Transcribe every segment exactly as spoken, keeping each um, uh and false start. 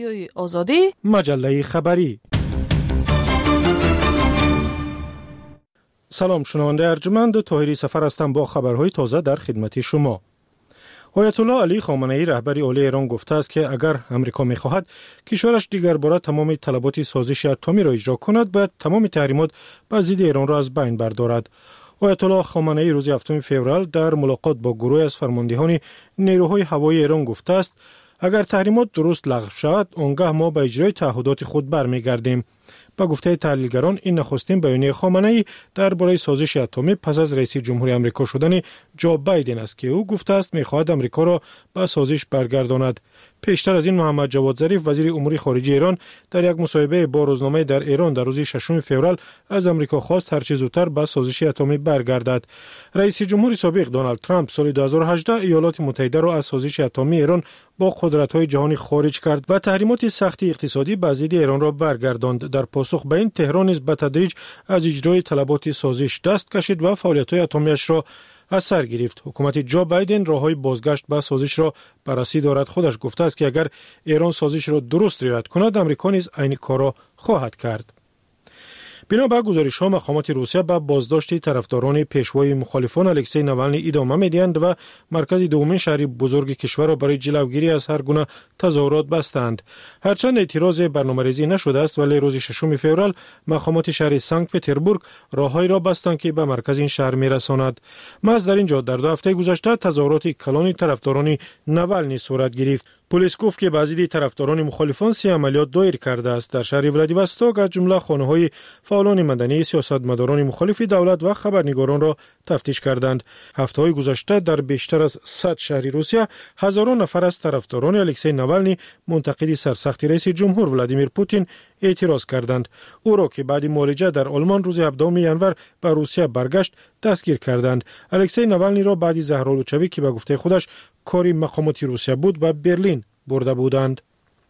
آزادی مجله خبری. سلام شنونده ارجمند، طاهری سفر هستم با خبرهای تازه در خدمت شما. آیت الله علی خامنه‌ای رهبر عالی ایران گفته است که اگر امریکا می‌خواهد کشورش دیگر باره تمام طلبات سازش اتمی را اجرا کند، باید تمام تحریمات بر ضد ایران را از بین بردارد. آیت الله خامنه‌ای روز هفتم فوریه در ملاقات با گروه از فرماندهان نیروهای هوایی ایران گفته است اگر تحریمات درست لغو شود، آنگاه ما به اجرای تعهدات خود برمیگردیم. با گفته تحلیلگران، این نخستین بیانیه خامنه‌ای درباره سازش اتمی پس از رئیس جمهوری آمریکا شدن جو بایدن است که او گفته است می‌خواهد آمریکا را به سازش برگرداند. پیشتر از این محمد جواد ظریف وزیر امور خارجه ایران در یک مصاحبه با روزنامه در ایران در روز ششم فوریه از آمریکا خواست هرچه زودتر به سازش اتمی برگردد. رئیس جمهور سابق دونالد ترامپ سال دو هزار و هجده ایالات متحده را از سازش اتمی ایران با قدرت‌های جهانی خارج کرد و تحریمات سخت اقتصادی بر ضد ایران را برگرداند. در پاسخ به این، تهران نیز به تدریج از اجرای طلبات سازش دست کشید و فعالیت‌های اتمیش را از سر گرفت. حکومت جو بایدن راههای بازگشت به سازش را بررسی دارد. خودش گفته است که اگر ایران سازش را درست رعایت کند، آمریکا نیز عین کار را خواهد کرد. بنا به گزارش‌ها، مقامات روسیه به بازداشت طرفداران پیشوای مخالفان الکسی ناوالنی ادامه می‌دهند و مرکز دومین شهر بزرگ کشور را برای جلوگیری از هر گونه تظاهرات بستند. هرچند اعتراض برنامه‌ریزی نشده است، ولی روز ششم فوریه مقامات شهر سنت پتربورگ راههایی را بستند که به مرکز این شهر می‌رساند. محض در اینجا در دو هفته گذشته تظاهرات کلان طرفداران ناوالنی صورت گرفت. پلیس گفت که بعضی طرفداران مخالفان سی عملیات دایر کرده است. در شهر ولادیواستوک از جمله خانه‌های فعالان مدنی، سیاستمداران مخالف دولت و خبرنگاران را تفتیش کردند. هفته‌های گذشته در بیشتر از صد شهر روسیه هزاران نفر از طرفداران الکسی ناوالنی منتقد سرسخت رئیس جمهور ولادیمیر پوتین اعتراض کردند. او را که بعد معالجه در آلمان روز هفدهم ژانویه به روسیه برگشت دستگیر کردند. الکسی ناوالنی را بعد زهرآلودشوی که به گفته خودش کاری مقامات روسیه بود به برلین برده بودند.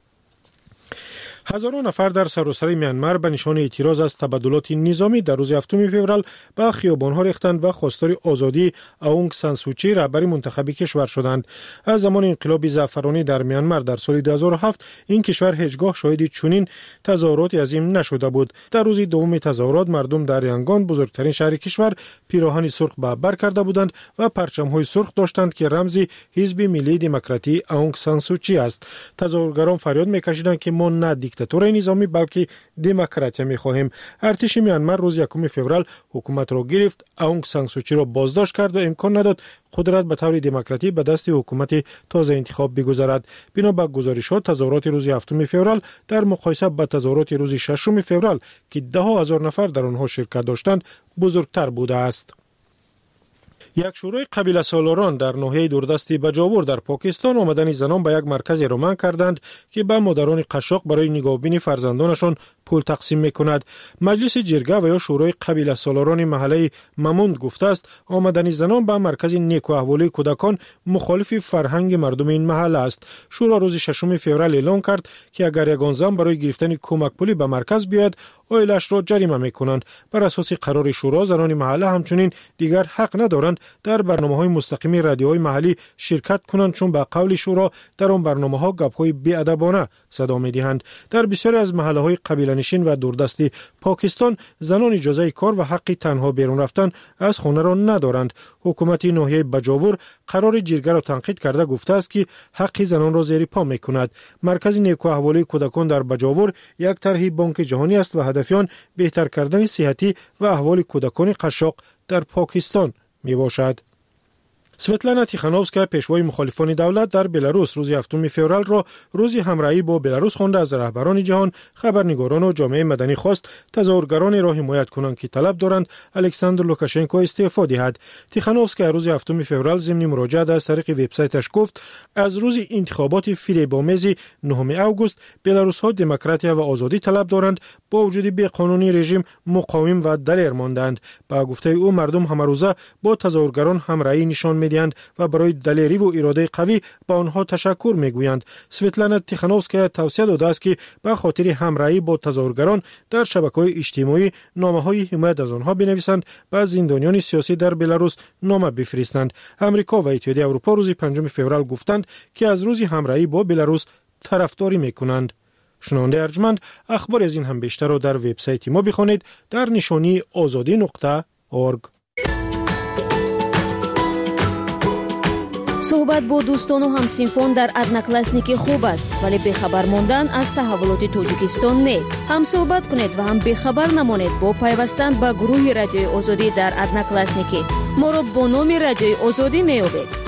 هزاران نفر در سراسر میانمار به نشان اعتراض از تبادلات نظامی در روز هفتم فوریه به خیابان‌ها ریختند و خواستار آزادی اونگ سان سوچی رهبر منتخب کشور شدند. از زمان انقلاب زعفرانی در میانمار در سال دو هزار و هفت این کشور هیچگاه شاهد چنین تظاهرات عظیم نشده بود. در روز دوم تظاهرات مردم در یانگون، بزرگترین شهر کشور، پیراهن سرخ به بر کرده بودند و پرچم‌های سرخ داشتند که رمز حزب ملی دموکراتی اونگ سان سوچی است. تظاهرگران فریاد می‌کشیدند که ما نه دیکتاتوری نظامی بلکه دموکراسی می‌خواهیم. ارتش میانمار روز یکم فوریه حکومت را گرفت، اونگ سان سوچی را بازداشت کرد و امکان نداد قدرت به طور دموکراتی به دست حکومت تازه انتخاب بگذارد. بنا به گزارشات، تظاهرات روز هفتم فوریه در مقایسه با تظاهرات روز ششم فوریه که ده هزار نفر در آنها شرکت داشتند بزرگتر بوده است. یک شورای قبیله سالاران در ناحیه دوردست بجاور در پاکستان آمدن زنان به یک مرکز را منع کردند که به مادران قشاق برای نگاهبینی فرزندانشان پول تقسیم میکند. مجلس جرگه و یا شورای قبیله سالاران محله مموند گفته است آمدن زنان به مرکز نیکو احوالی کودکان مخالف فرهنگ مردم این محله است. شورا روز ششم فوریه اعلام کرد که اگر یگان زن برای گرفتن کمک پولی به مرکز بیاید، عائله‌اش را جریمه میکنند. بر اساس قرار شورا، زنان محله همچنین دیگر حق ندارند در برنامه‌های مستقیم رادیوهای محلی شرکت کنند، چون به قول شورا در آن برنامه‌ها گپ‌های بی‌ادبانه صدا می‌دهند. در بسیاری از محله‌های قبیله‌نشین و دوردست پاکستان زنان اجازه کار و حق تنها بیرون رفتن از خانه را ندارند. حکومت ناحیه بجاور قرار جرگه را تنقید کرده گفته است که حق زنان را زیر پا می‌کند. مرکز نیکو احوالی کودکان در بجاور یک طرح بانک جهانی است و هدف آن بهتر کردن صحتی و احوال کودکان قشاق در پاکستان می باشد. سویتلانا تیخانوفسکا پیشوای مخالفان دولت در بلاروس روز هفتم فوریه را روزی همراهی با بلاروس خوانده از رهبران جهان، خبرنگاران و جامعه مدنی خواست تظاهرگران را حمایت کنند که طلب دارند الکساندر لوکاشنکو استعفا دهد. تیخانوفسکا روز هفتم فوریه ضمن مراجعه از طریق وبسایتش گفت از روز انتخابات فریب‌آمیز نهم آگوست بلاروس ها دموکراسی و آزادی طلب دارند، با وجود بی‌قانونی رژیم مقاوم و دلیر ماندند. با گفته او مردم همروزه با تظاهرگران همراهی نشان می‌دهند و برای دلیری و اراده قوی با آنها تشکر میگویند. سویتلانا تیخانوفسکا توصیه داده است که به خاطر همراهی با تظاهرگران در شبکه‌های اجتماعی نامه‌های حمایت از آنها بنویسند و زندانیان سیاسی در بلاروس نامه بفرستند. امریکا و اتحادیه اروپا روز پنجم فوریه گفتند که از روز همراهی با بلاروس طرفداری میکنند. شنونده ارجمند، اخبار از این هم بیشتر رو در وبسایت ما بخونید در نشانی آزادی نقطه اورگ. صحبت با دوستان و همسینفون در ادناکلاسنیکی خوب است، ولی بخبر ماندن از تحولات تاجیکستان نه. هم صحبت کنید و هم بخبر نمانید با پیوستن به گروه رادیوی آزادی در ادناکلاسنیکی. ما را با نام رادیوی آزادی میابید.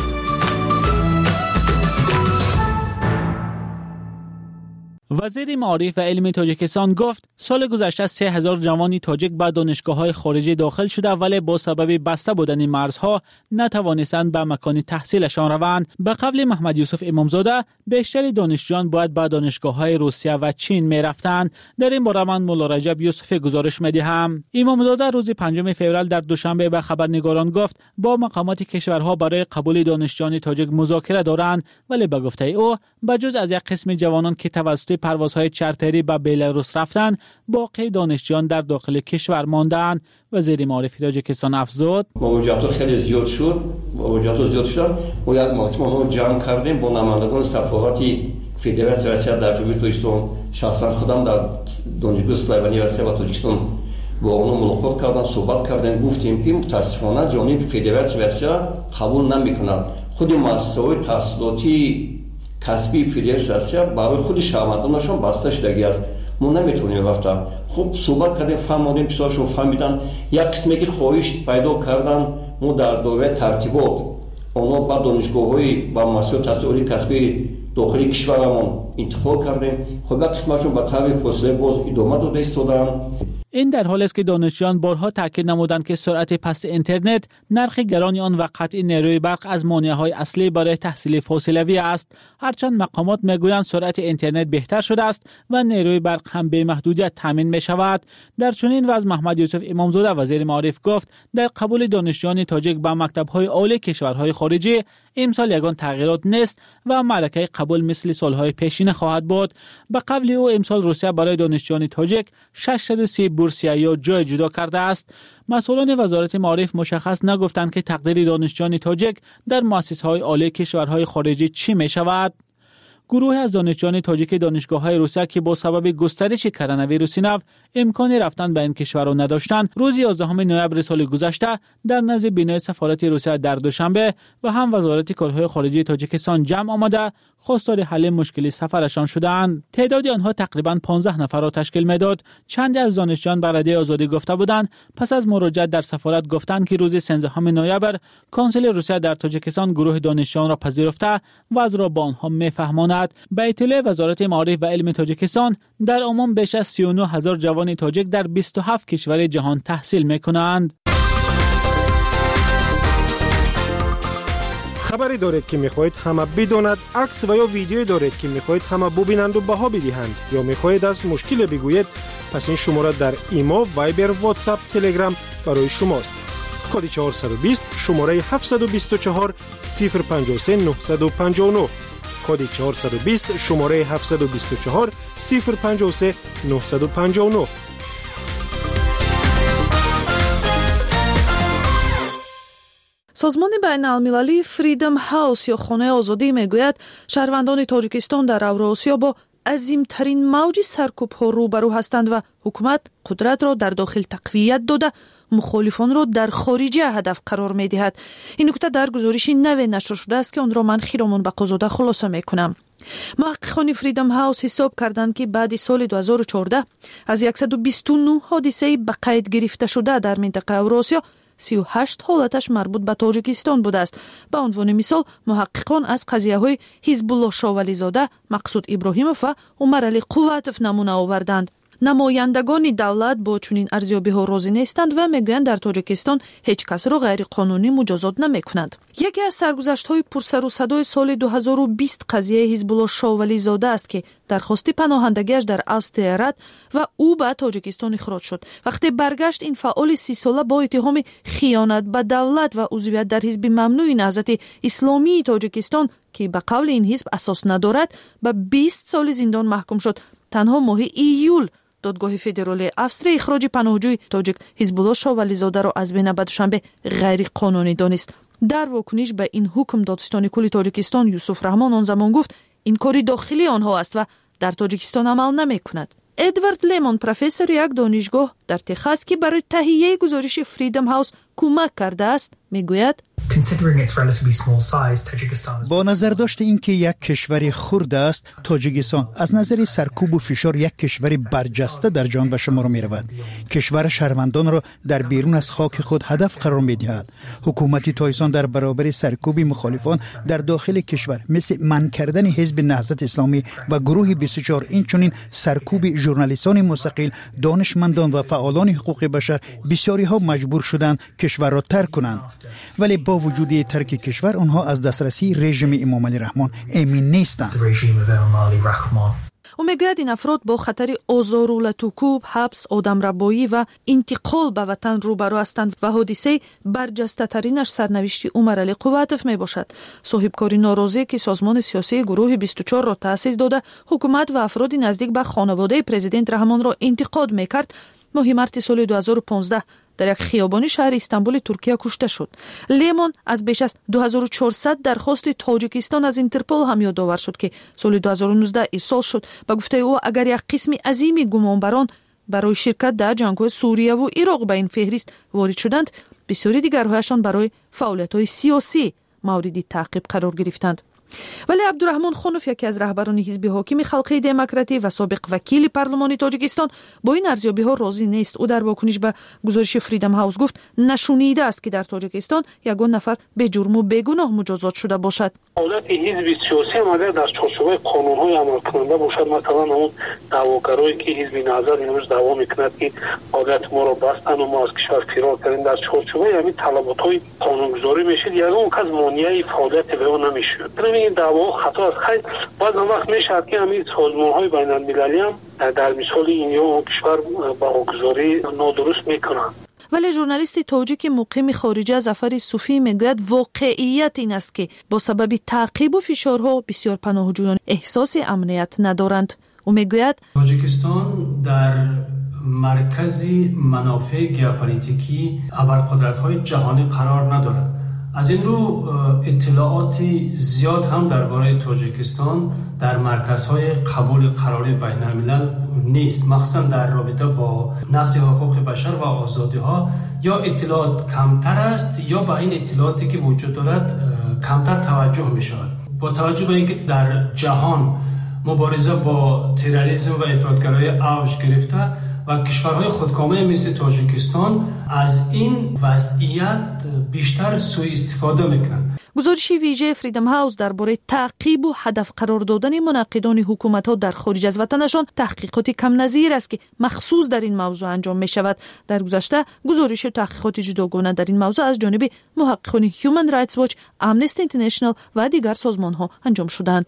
وزیر معارف و علم تاجیکستان گفت سال گذشته سه هزار جوانی تاجیک به دانشگاه‌های خارجی داخل شده ولی با سبب بسته بودن مرزها نتوانستند به مکان تحصیلشان روند. به قول محمد یوسف امامزاده بیشتر دانشجویان باید به دانشگاه‌های روسیه و چین می‌رفتند. در این باره من مولا رجب یوسف گزارش می‌دهم. امامزاده روز پنجم فوریه در دوشنبه به خبرنگاران گفت با مقامات کشورها برای قبول دانشجویان تاجیک مذاکره دارند، ولی به گفته او بجز از یک قسم جوانان که توسط پروازهای چارتری به بلاروس رفتن، باقی دانشجویان در داخل کشور ماندند. وزیر معارف تاجیکستان افزود موجودات خیلی زیاد شد، موجودات زیاد شد. ما یک مجموعه جمع کردیم با نمایندگان سفارتی فدراسیون روسیه در جمهوری تاجیکستان. شخصا خودم در دانشگاه اسلامی روسیه و تاجیکستان با اونها ملاقات کردم، صحبت کردیم، گفتیم که متاسفانه جانب فدراسیون روسیه قبول نمی‌کند. خود مؤسسه‌های تحصیلاتی کسبی فدراسیون روسیه برای خود شهروندانشون بسته شدگی است. ما نمیتونیم رفتن. خب صحبت کردیم، فهمیدیم، بسیارشون فهمیدن. یک قسمی که خواهش پیدا کردن، ما در دوره ترتیبات اونا با دانشگاه‌های با مسائل تحصیلی کسبی داخلی کشورمون انتخاب کردیم. خب یک قسمتشون با طرف فاصله باز ادامه داده ایستادن. این در حالی است که دانشجویان بارها تاکید نمودند که سرعت پست اینترنت، نرخ گران آن و قطع نیروی برق از مانع‌های اصلی برای تحصیل فاصله‌ای است. هرچند مقامات میگویند سرعت اینترنت بهتر شده است و نیروی برق هم به محدودیت تامین می شود. در چنین وضع محمد یوسف امامزاده وزیر معارف گفت در قبول دانشجویان تاجیک به مکتب‌های عالی کشورهای خارجی امسال یگان تغییرات نیست و ملکه قبول مثل سالهای پیشین خواهد بود. به قبل او امسال روسیه برای دانشجویان تاجیک ششصد و سی بورسیه یا جای جدا کرده است. مسئولان وزارت معارف مشخص نگفتند که تقدیر دانشجویان تاجیک در مؤسسه‌های عالی کشورهای خارجی چی می شود. گروه از دانشجویان تاجیک دانشگاه‌های روسیه که با سبب گسترش کرونا ویروس نو امکان رفتن به این کشورها نداشتند، روز یازدهم نوامبر سال گذشته در نزد بینای سفارت روسیه در دوشنبه و هم وزارت کارهای خارجه تاجیکستان جمع آمده خواستار حل مشکل سفرشان شدند. تعداد آنها تقریباً پانزده نفر را تشکیل میداد. چند از دانشجویان به رادیو آزادی گفته بودند پس از مراجعه در سفارت گفتند که روز سیزدهم نوامبر کنسول روسیه در تاجیکستان گروه دانشجویان را پذیرفته و از را با آنها میفهماند. به اطلاع وزارت معارف و علم تاجیکستان در عموم بیش از سی و نه هزار جوان تاجیک در بیست و هفت کشور جهان تحصیل میکنند. خبری دارید که میخواهید همه بداند، عکس و یا ویدیویی دارید که میخواهید همه ببینند و بها بدهند یا میخواهید از مشکل بگویید، پس این شماره در ایما، وایبر، واتساپ، تلگرام برای شماست. کد چهارصد و بیست شماره هفتصد و بیست و چهار صفر پنجاه و سه نهصد و پنجاه و نه. کد چهارصد و بیست شماره هفتصد و بیست و چهار صفر پنجاه و سه نهصد و پنجاه و نه. سازمان بین‌المللی فریدم هاوس یا خانه آزادی میگوید شهروندان تاجیکستان در اوراسیا با عظیمترین موج سرکوب‌ها روبرو هستند و حکومت قدرت را در داخل تقویت داده مخالفان را در خارجه هدف قرار می‌دهد. این نکته در گزارش نو نشر شده است که آن را من خیرمان بقازاده خلاصه می‌کنم. محققان فریدم هاوس حساب کردند که بعد سال دو هزار و چهارده از صد و بیست و نه حادثه به قید گرفته شده در منطقه اوراسیا سی و هشت حالتش مربوط به تاجیکستان بوده است. به عنوان مثال محققان از قضیه های حزب الله شاولی زاده، مقصود ابراهیموف و عمر علی قوتوف نمونه آوردند. نمایندگان دولت با چنین ارزیابی ها راضی نیستند و میگویند در تاجیکستان هیچ کس را غیر قانونی مجازات نمیکنند. یکی از سرگذشت های پرسر و صدای سال دو هزار و بیست قضیه حزب الله شاولی زاده است که درخواست پناهندگیش در اوستریا رد و او به تاجیکستان اخراج شد. وقتی برگشت این فعال سی ساله با اتهام خیانت به دولت و عضویت در حزب ممنوع نهضت اسلامی تاجیکستان که به قول این حزب اساس ندارد به بیست سال زندان محکوم شد. تنها ماه ایول دادگاه فدرالی اوستریا اخراج پناهجوی تاجیک حزب الله شاولی زاده را از بین به دوشنبه غیر قانونی دانست. در واکنش به این حکم دادستان کل تاجیکستان یوسف رحمان آن زمان گفت این کاری داخلی آنها است و در تاجیکستان عمل نمی‌کند. ادوارد لیمون پروفسور یک دانشگاه در تگزاس که برای تهیه گزارش فریدم هاوس کمک کرده است میگوید با نظر داشت اینکه یک کشور خرد است، تاجیکستان از نظر سرکوب و فشار یک کشور برجسته در جهان به شمار می رود. کشور شهروندان را در بیرون از خاک خود هدف قرار می دهد. حکومت تایسان در برابر سرکوب مخالفان در داخل کشور مثل منع کردن حزب نهضت اسلامی و گروه بیست و چهار، این چنین سرکوب ژورنالیستان مستقل، دانشمندان و فعالان حقوق بشر، بسیاری ها مجبور شدند کشور را ترک کنند. ولی با وجود ترک کشور آنها از دسترسی رژیم امام علی رحمان امین نیستند. او میگوید این افراد با خطر آزار و لطوکوب، حبس، آدمربایی و انتقال به وطن روبرو هستند و حادثه برجسته ترینش سرنوشت عمر علی قواتف می باشد. صاحبکاری ناراضی که سازمان سیاسی گروه بیست و چهار را تأسیس داده، حکومت و افراد نزدیک به خانواده پرزیدنت رحمان را انتقاد میکرد، ماه مارس سال دو هزار و پانزده در یک خیابانی شهر استانبول ترکیه کشته شد. لیمون از بیش از دو هزار و چهارصد درخواست تاجیکستان از اینترپل هم یادآور شد که سال دو هزار و نوزده ارسال شد. به گفته او اگر یک قسم عظیم گمانبران برای شرکت در جنگ‌های سوریه و عراق به این فهرست وارد شدند، بسیاری دیگرهایشان برای فعالیت‌های سیاسی مورد تعقیب قرار گرفتند. ولی عبدالرحمن خانوف، یکی از رهبران حزب حاکم خلقی دموکراتی و سابق وکیل پارلمان تاجیکستان، با این ارزیابی‌ها راضی نیست. او در واکنش به گزارش فریدم هاوس گفت نشونیده است که در تاجیکستان یگان نفر به جرم و بیگناه مجازات شده باشد. حالت حزب سیاسی هم اگر در چارچوب قانون‌های عمل کننده باشد، مثلا اون دعواگرایی که حزب نهضت امروز دعوا می‌کند که حالت ما را بستن و ما از کشور فرار کردیم، در چارچوب همین طلبات‌های قانونگذاری میشد، یگان کس مانع فعالیت به اون نمیشد. این دعوا خطا است. خیلی بعد وقت میشد که همین سازمان‌های بین‌المللی هم در مثال این یا اون کشور باگذاری نادرست میکنند. ولی ژورنالیست تاجیک مقیم خارجه ظفر صوفی میگوید واقعیت این است که با سبب تعقیب و فشارها بسیار پناهجویان احساس امنیت ندارند. او میگوید تاجیکستان در مرکز منافع ژئوپلیتیکی ابرقدرت‌های جهانی قرار ندارد. از این رو اطلاعاتی زیاد هم درباره تاجیکستان در مرکزهای قبول قراری بین الملل نیست، مخصوصا در رابطه با نقض حقوق بشر و آزادی‌ها. یا اطلاعات کمتر است یا با این اطلاعاتی که وجود دارد کمتر توجه می شود. با توجه به اینکه در جهان مبارزه با تروریسم و افراطگرایی اوج گرفته و کشورهای خودکامه مثل تاجیکستان از این وضعیت بیشتر سوء استفاده میکنند. گزارش ویژه فریدم هاوس درباره تعقیب و هدف قرار دادن منعقدان حکومت‌ها در خارج از وطنشان تحقیقات کم نظیر است که مخصوص در این موضوع انجام می شود. در گذشته گزارش و تحقیقات جداگانه در این موضوع از جانب محققان هیومن رایتس واچ، امنستی اینترنشنال و دیگر سازمان‌ها انجام شدند.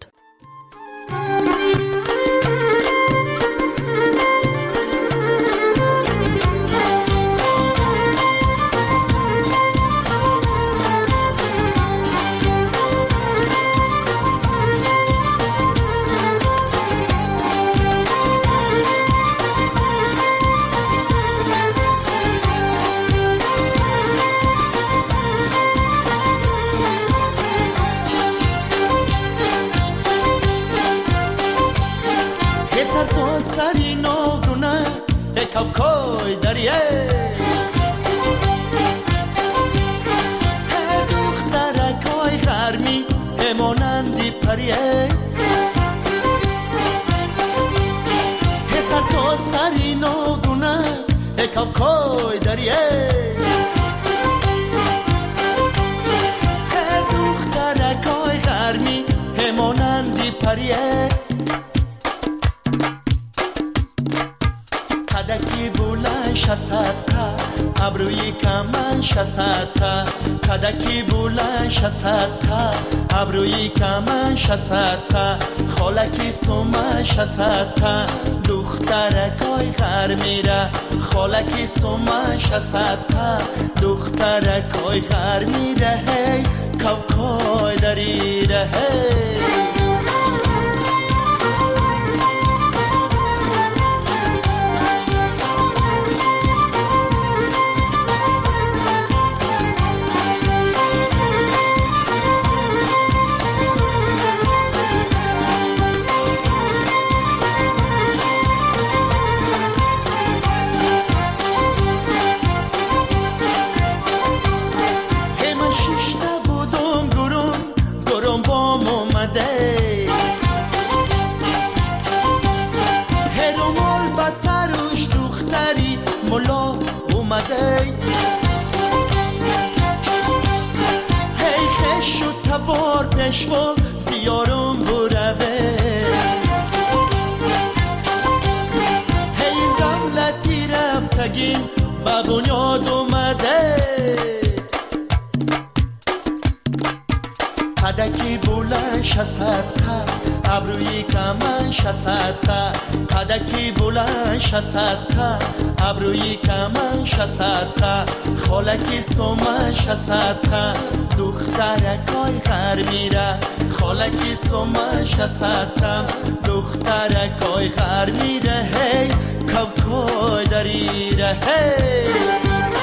سری نادونه کوکای دریه دخترکای غرمی امانندی پریه پسر تو سری نادونه کوکای دریه دخترکای غرمی امانندی پریه کدکی بلند شصدقه ابروی کمن شصدقه کدکی بلند شصدقه ابروی کمن شصدقه خالکی سومه شصدقه دخترکای غر میره خالکی سومه شصدقه دخترکای غر میره هی کوکای دریره هی ملا اومده هی خش و تبار پشوا سیارم بروه هی دولتی رفتگیم به بنیاد اومده قدکی بلند شصدقه ابروی کمن شصدقه قدکی بلند شصدقه ابروی کمن شصدقه خالکی سومن شصدقه دخترکای غر میره خالکی سومن شصدقه دخترکای غر میره هی کوکای دریره هی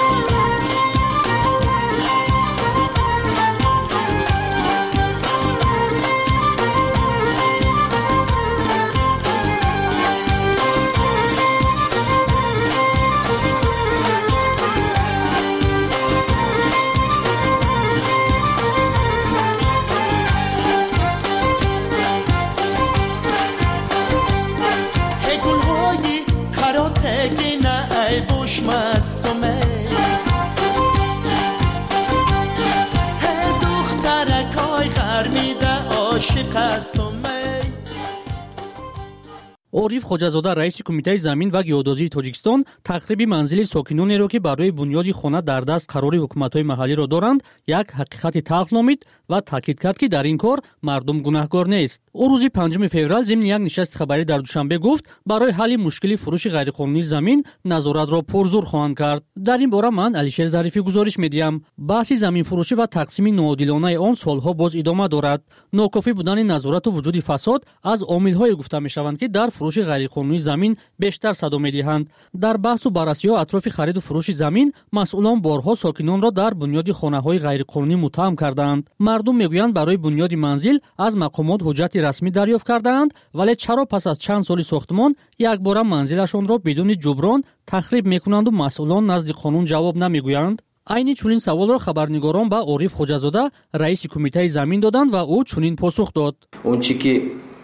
عارف خوجازاده رئیس کمیته زمین و گیودازی تاجیکستان تخریب منزل ساکنانی را که برای بنیاد خانه در دست قرار حکومت‌های محلی را دارند یک حقیقت تلخ نامید و تاکید کرد که در این کار مردم گناهکار نیست. او روز پنجم فوریه ضمن یک نشست خبری در دوشنبه گفت برای حل مشکل فروش غیرقانونی زمین نظارت را پرزور خواهند کرد. در این باره من علیشیر ظریفی گزارش می‌دهم. بحث زمین فروشی و تقسیم ناعادلانه آن سالها باز ادامه دارد. ناکافی بودن نظارت و وجود فساد از عامل‌های گفته می‌شوند که در فروش غیرقانونی زمین بیشتر صدا می‌دهند. در بحث و بررسی‌ها اطراف خرید و فروش زمین مسئولان بارها ساکنان را در بنیاد خانه‌های غیرقانونی متهم کردند. مردم میگویند برای بنیاد منزل از مقامات حجت رسمی دریافت کردند، ولی چرا پس از چند سال ساختمان یک بار منزلشان را بدون جبران تخریب میکنند و مسئولان نزد قانون جواب نمیگویند؟ عین چنین سوال را خبرنگاران به عارف خوجازاده رئیس کمیته زمین دادند و او چنین پاسخ داد. اون چیزی که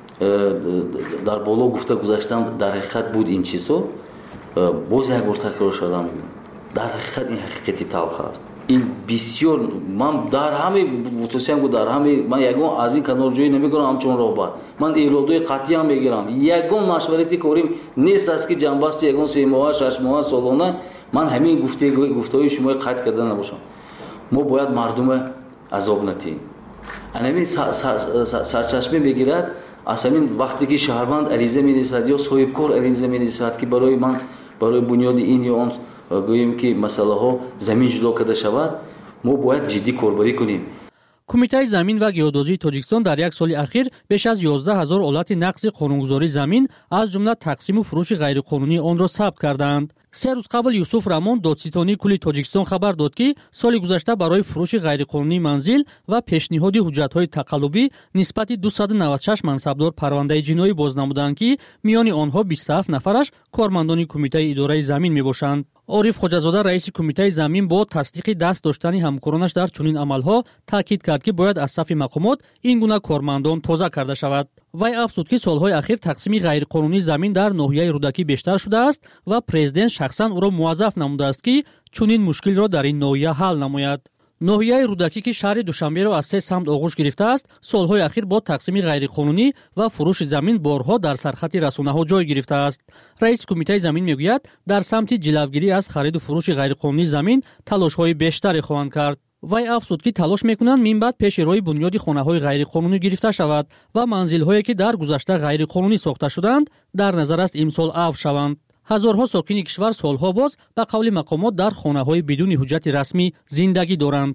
در بالا گفته گذاشتم در حقیقت بود این چیزو باز یک بار تکرار شدم در حقیقت این حقیقتی تلخ است. این بسیار من در همه توصیه‌ام در همه من یگان از این کانال جوی نمیکنم همچون راه من ایرادای قطعی هم میگیرم. یگان مشورتی کاریم نیست است که جنبست یگان سه ماه شش ماه سالانه من همین گفته گفتهای شما قطع کرده نباشم. ما باید مردم عذاب ندیم. همین سرچشمه بگیرد از همین وقتی که شهروند عریضه می‌نویسد یا صاحب کار عریضه می‌نویسد که برای من برای بنیاد این یا آن گوییم که مسئله ها زمین جدا کرده شود، ما باید جدی کاربری کنیم. کمیته زمین و گیودازی تاجیکستان در یک سال اخیر بیش از یازده هزار حالت نقض قانونگذاری زمین از جمله تقسیم و فروش غیرقانونی آن را ثبت کردند. سه روز قبل یوسف رامون دادستانی کلی تاجیکستان خبر داد که سال گذشته برای فروش غیرقانونی منزل و پیشنهاد حجت‌های تقلبی نسبت دویست و نود و شش منصبدار پرونده جنایی باز نمودند که میان آنها بیست و هفت نفرش کارمندان کمیته اداره زمین میباشند. عارف خوجازاده رئیس کمیته زمین با تصدیق دست داشتن همکارانش در چنین عملها تاکید کرد که باید از صف مقامات این گونه کارمندان توزیع کرده شود. وی افزود که سالهای اخیر تقسیم غیرقانونی زمین در ناحیه رودکی بیشتر شده است و پرزیدنت شخصا او را موظف نموده است که چنین مشکل را در این ناحیه حل نماید. ناحیه رودکی که شهر دوشنبه را از سه سمت آغوش گرفته است، سالهای اخیر با تقسیم غیرقانونی و فروش زمین بارها در سرخط رسانه‌ها جای گرفته است. رئیس کمیته زمین میگوید در سمت جلوگیری از خرید و فروش غیرقانونی زمین تلاش‌های بیشتری خواهند کرد. وی افزود که تلاش میکنند من بعد پیش روی بنیاد خانه‌های غیرقانونی گرفته شود و منزل‌هایی که در گذشته غیرقانونی ساخته شدند در نظر است امسال عفو شوند. هزارها ساکن کشور سالها باز به قول مقامات در خانه‌های بدون حجت رسمی زندگی دارند.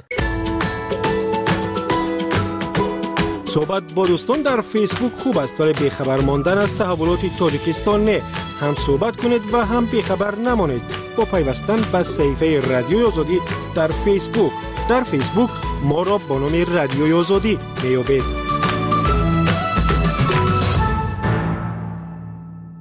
صحبت با دوستان در فیسبوک خوب است، ولی بیخبر ماندن از تحولات تاجیکستان نه. هم صحبت کنید و هم بیخبر نمانید با پیوستن به صفحه رادیوی آزادی در فیسبوک. در فیسبوک ما را با نام رادیوی آزادی میابید.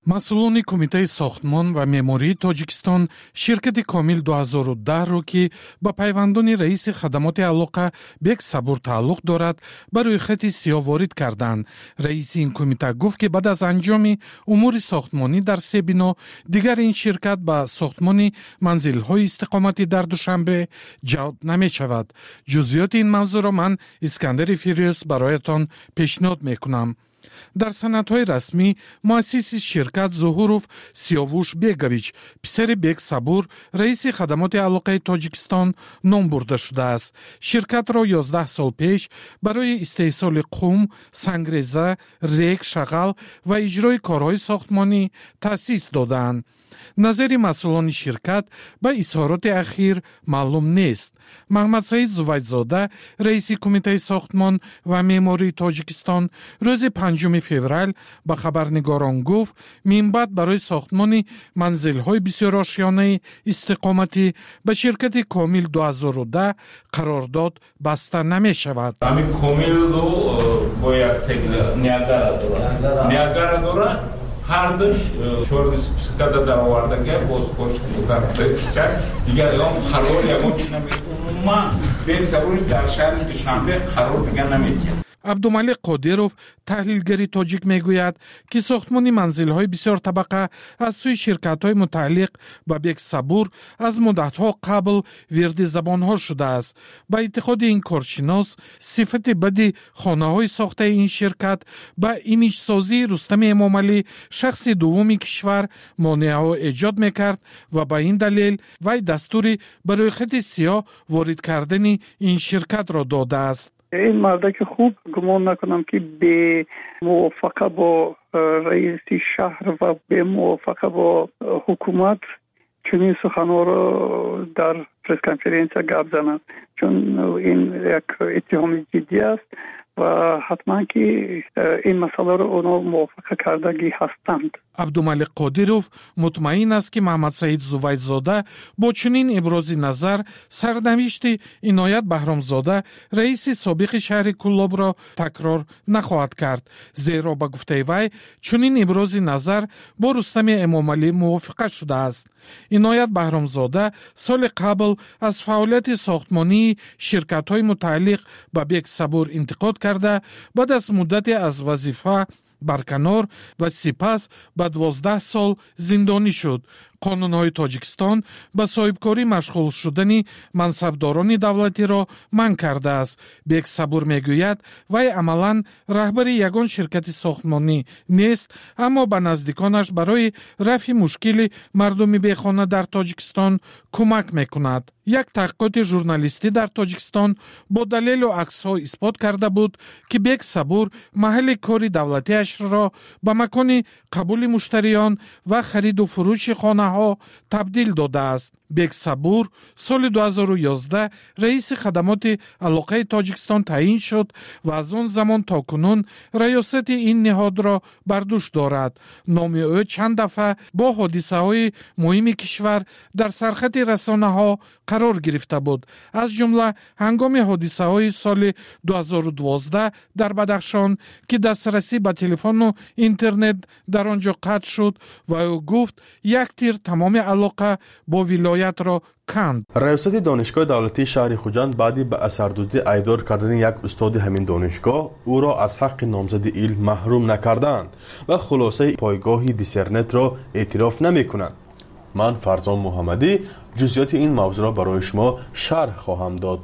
масъулони кумитаи сохтмон ва меъмории тоҷикистон ширкати комил ду ҳазору даҳ-ро ки ба пайвандони раиси хадамоти алоқа бек Сабур тааллуқ дорад ба рӯйхати сиёҳ ворид карданд. раиси ин кумита гуфт ки баъд аз анҷоми умури сохтмонӣ дар се бино дигар ин ширкат ба сохтмони манзилҳои истиқоматӣ дар Душанбе ҷалб намешавад. ҷузъиёти ин мавзӯъро ман Искандари Фирёз бароятон пешниҳод мекунам. дар санадҳои расмӣ муассиси ширкат Зуҳуров Сиёвуш Бегович писари Бек Сабур раиси хадамоти алоқаи Тоҷикистон ном бурда шудааст. ширкатро ёздаҳ сол пеш барои истеҳсоли қум, сангреза, рек, шағал ва иҷрои корҳои сохтмонӣ таъсис доданд. назари масъулони ширкат ба изҳороти ахир маълум нест. Маҳмадсаид Зувайдзода раиси кумитаи сохтмон ва меъмории Тоҷикистон рӯзи панҷуми феврал ба хабарнигорон гуфт минбаъд барои сохтмони манзилҳои бисёрошёнаи истиқоматӣ ба ширкати Комил ду ҳазору даҳ қарордод баста намешавад. ҳамин Комилро бояд Ниагара дорад. Ниагара дорад ҳардуш чорни спискада даровардаги бозпоч шудан кард. Дигар ягон қарор ягон чи намекунад. Умуман Бек Сабур дар шаҳри Душанбе қарор дига наметиҳад. абдумалик Қодиров таҳлилгари тоҷик мегӯяд ки сохтмони манзилҳои бисёртабақа аз сӯи ширкатҳои мутааллиқ ба Бек Сабур аз муддатҳо қабл вирди забонҳо шудааст. ба эътиқоди ин коршинос сифати бади хонаҳои сохтаи ин ширкат ба имиҷсозии Рустами Эмомалӣ шахси дуввуми кишвар монеаҳо эҷод мекард ва ба ин далел вай дастури ба рӯйхати сиёҳ ворид кардани ин ширкатро додааст. این مرده که خوب گمان نکنم که به موافقه با رئیس شهر و به موافقه با حکومت چنین سخنها را در پرس کنفرانس گپ زند، چون این یک اتهام جدی است و حتما که این مسئله را اونا موافقه کردگی هستند. абдумалик Қодиров мутмаин аст ки Маҳмадсаид Зувайдзода бо чунин ибрози назар сарнавишти Иноят Баҳромзода раиси собиқи шаҳри Куллобро такрор нахоҳад кард, зеро ба гуфтаи вай чунин ибрози назар бо Рустами Эмомалӣ мувофиқа шудааст. Иноят Баҳромзода соли қабл аз фаъолияти сохтмонии ширкатҳои мутааллиқ ба Бек Сабур интиқод карда баъд аз муддате аз вазифа барканор ва сипас ба дувоздаҳ сол зиндонӣ шуд. қонунҳои Тоҷикистон ба соҳибкорӣ машғул шудани мансабдорони давлатиро манъ кардааст. Бек Сабур мегӯяд вай амалан раҳбари ягон ширкати сохтмонӣ нест, аммо ба наздиконаш барои рафъи мушкили мардуми бехона дар Тоҷикистон кӯмак мекунад. як таҳқиқоти журналистӣ дар Тоҷикистон бо далелу аксҳо исбот карда буд ки Бек Сабур маҳалли кори давлатиашро ба макони қабули муштариён ва хариду фурӯши хонаҳо табдил додааст. Бек Сабур соли ду ҳазору ёздаҳ раиси хадамоти алоқаи Тоҷикистон таъин шуд ва аз он замон то кунун раёсати ин ниҳодро бар дӯш дорад. номи ӯ чанд дафъа бо ҳодисаҳои муҳими кишвар дар сархати расонаҳо қарор гирифта буд. аз ҷумла ҳангоми ҳодисаҳои соли ду ҳазору дувоздаҳ дар Бадахшон ки дастрасӣ ба телефону интернет дар он ҷо қатъ шуд ва ӯ гуфт як тир тамоми алоқа бо вилоятро канд. раёсати донишгоҳи давлатии шаҳри Хуҷанд баъди ба асардӯзӣ айбдор кардани як устоди ҳамин донишгоҳ ӯро аз ҳаққи номзади илм маҳрум накарданд ва хулосаи пойгоҳи Дисернетро эътироф намекунанд. ман Фарзон Муҳаммадӣ ҷузъиёти ин мавзӯъро барои шумо шарҳ хоҳам дод.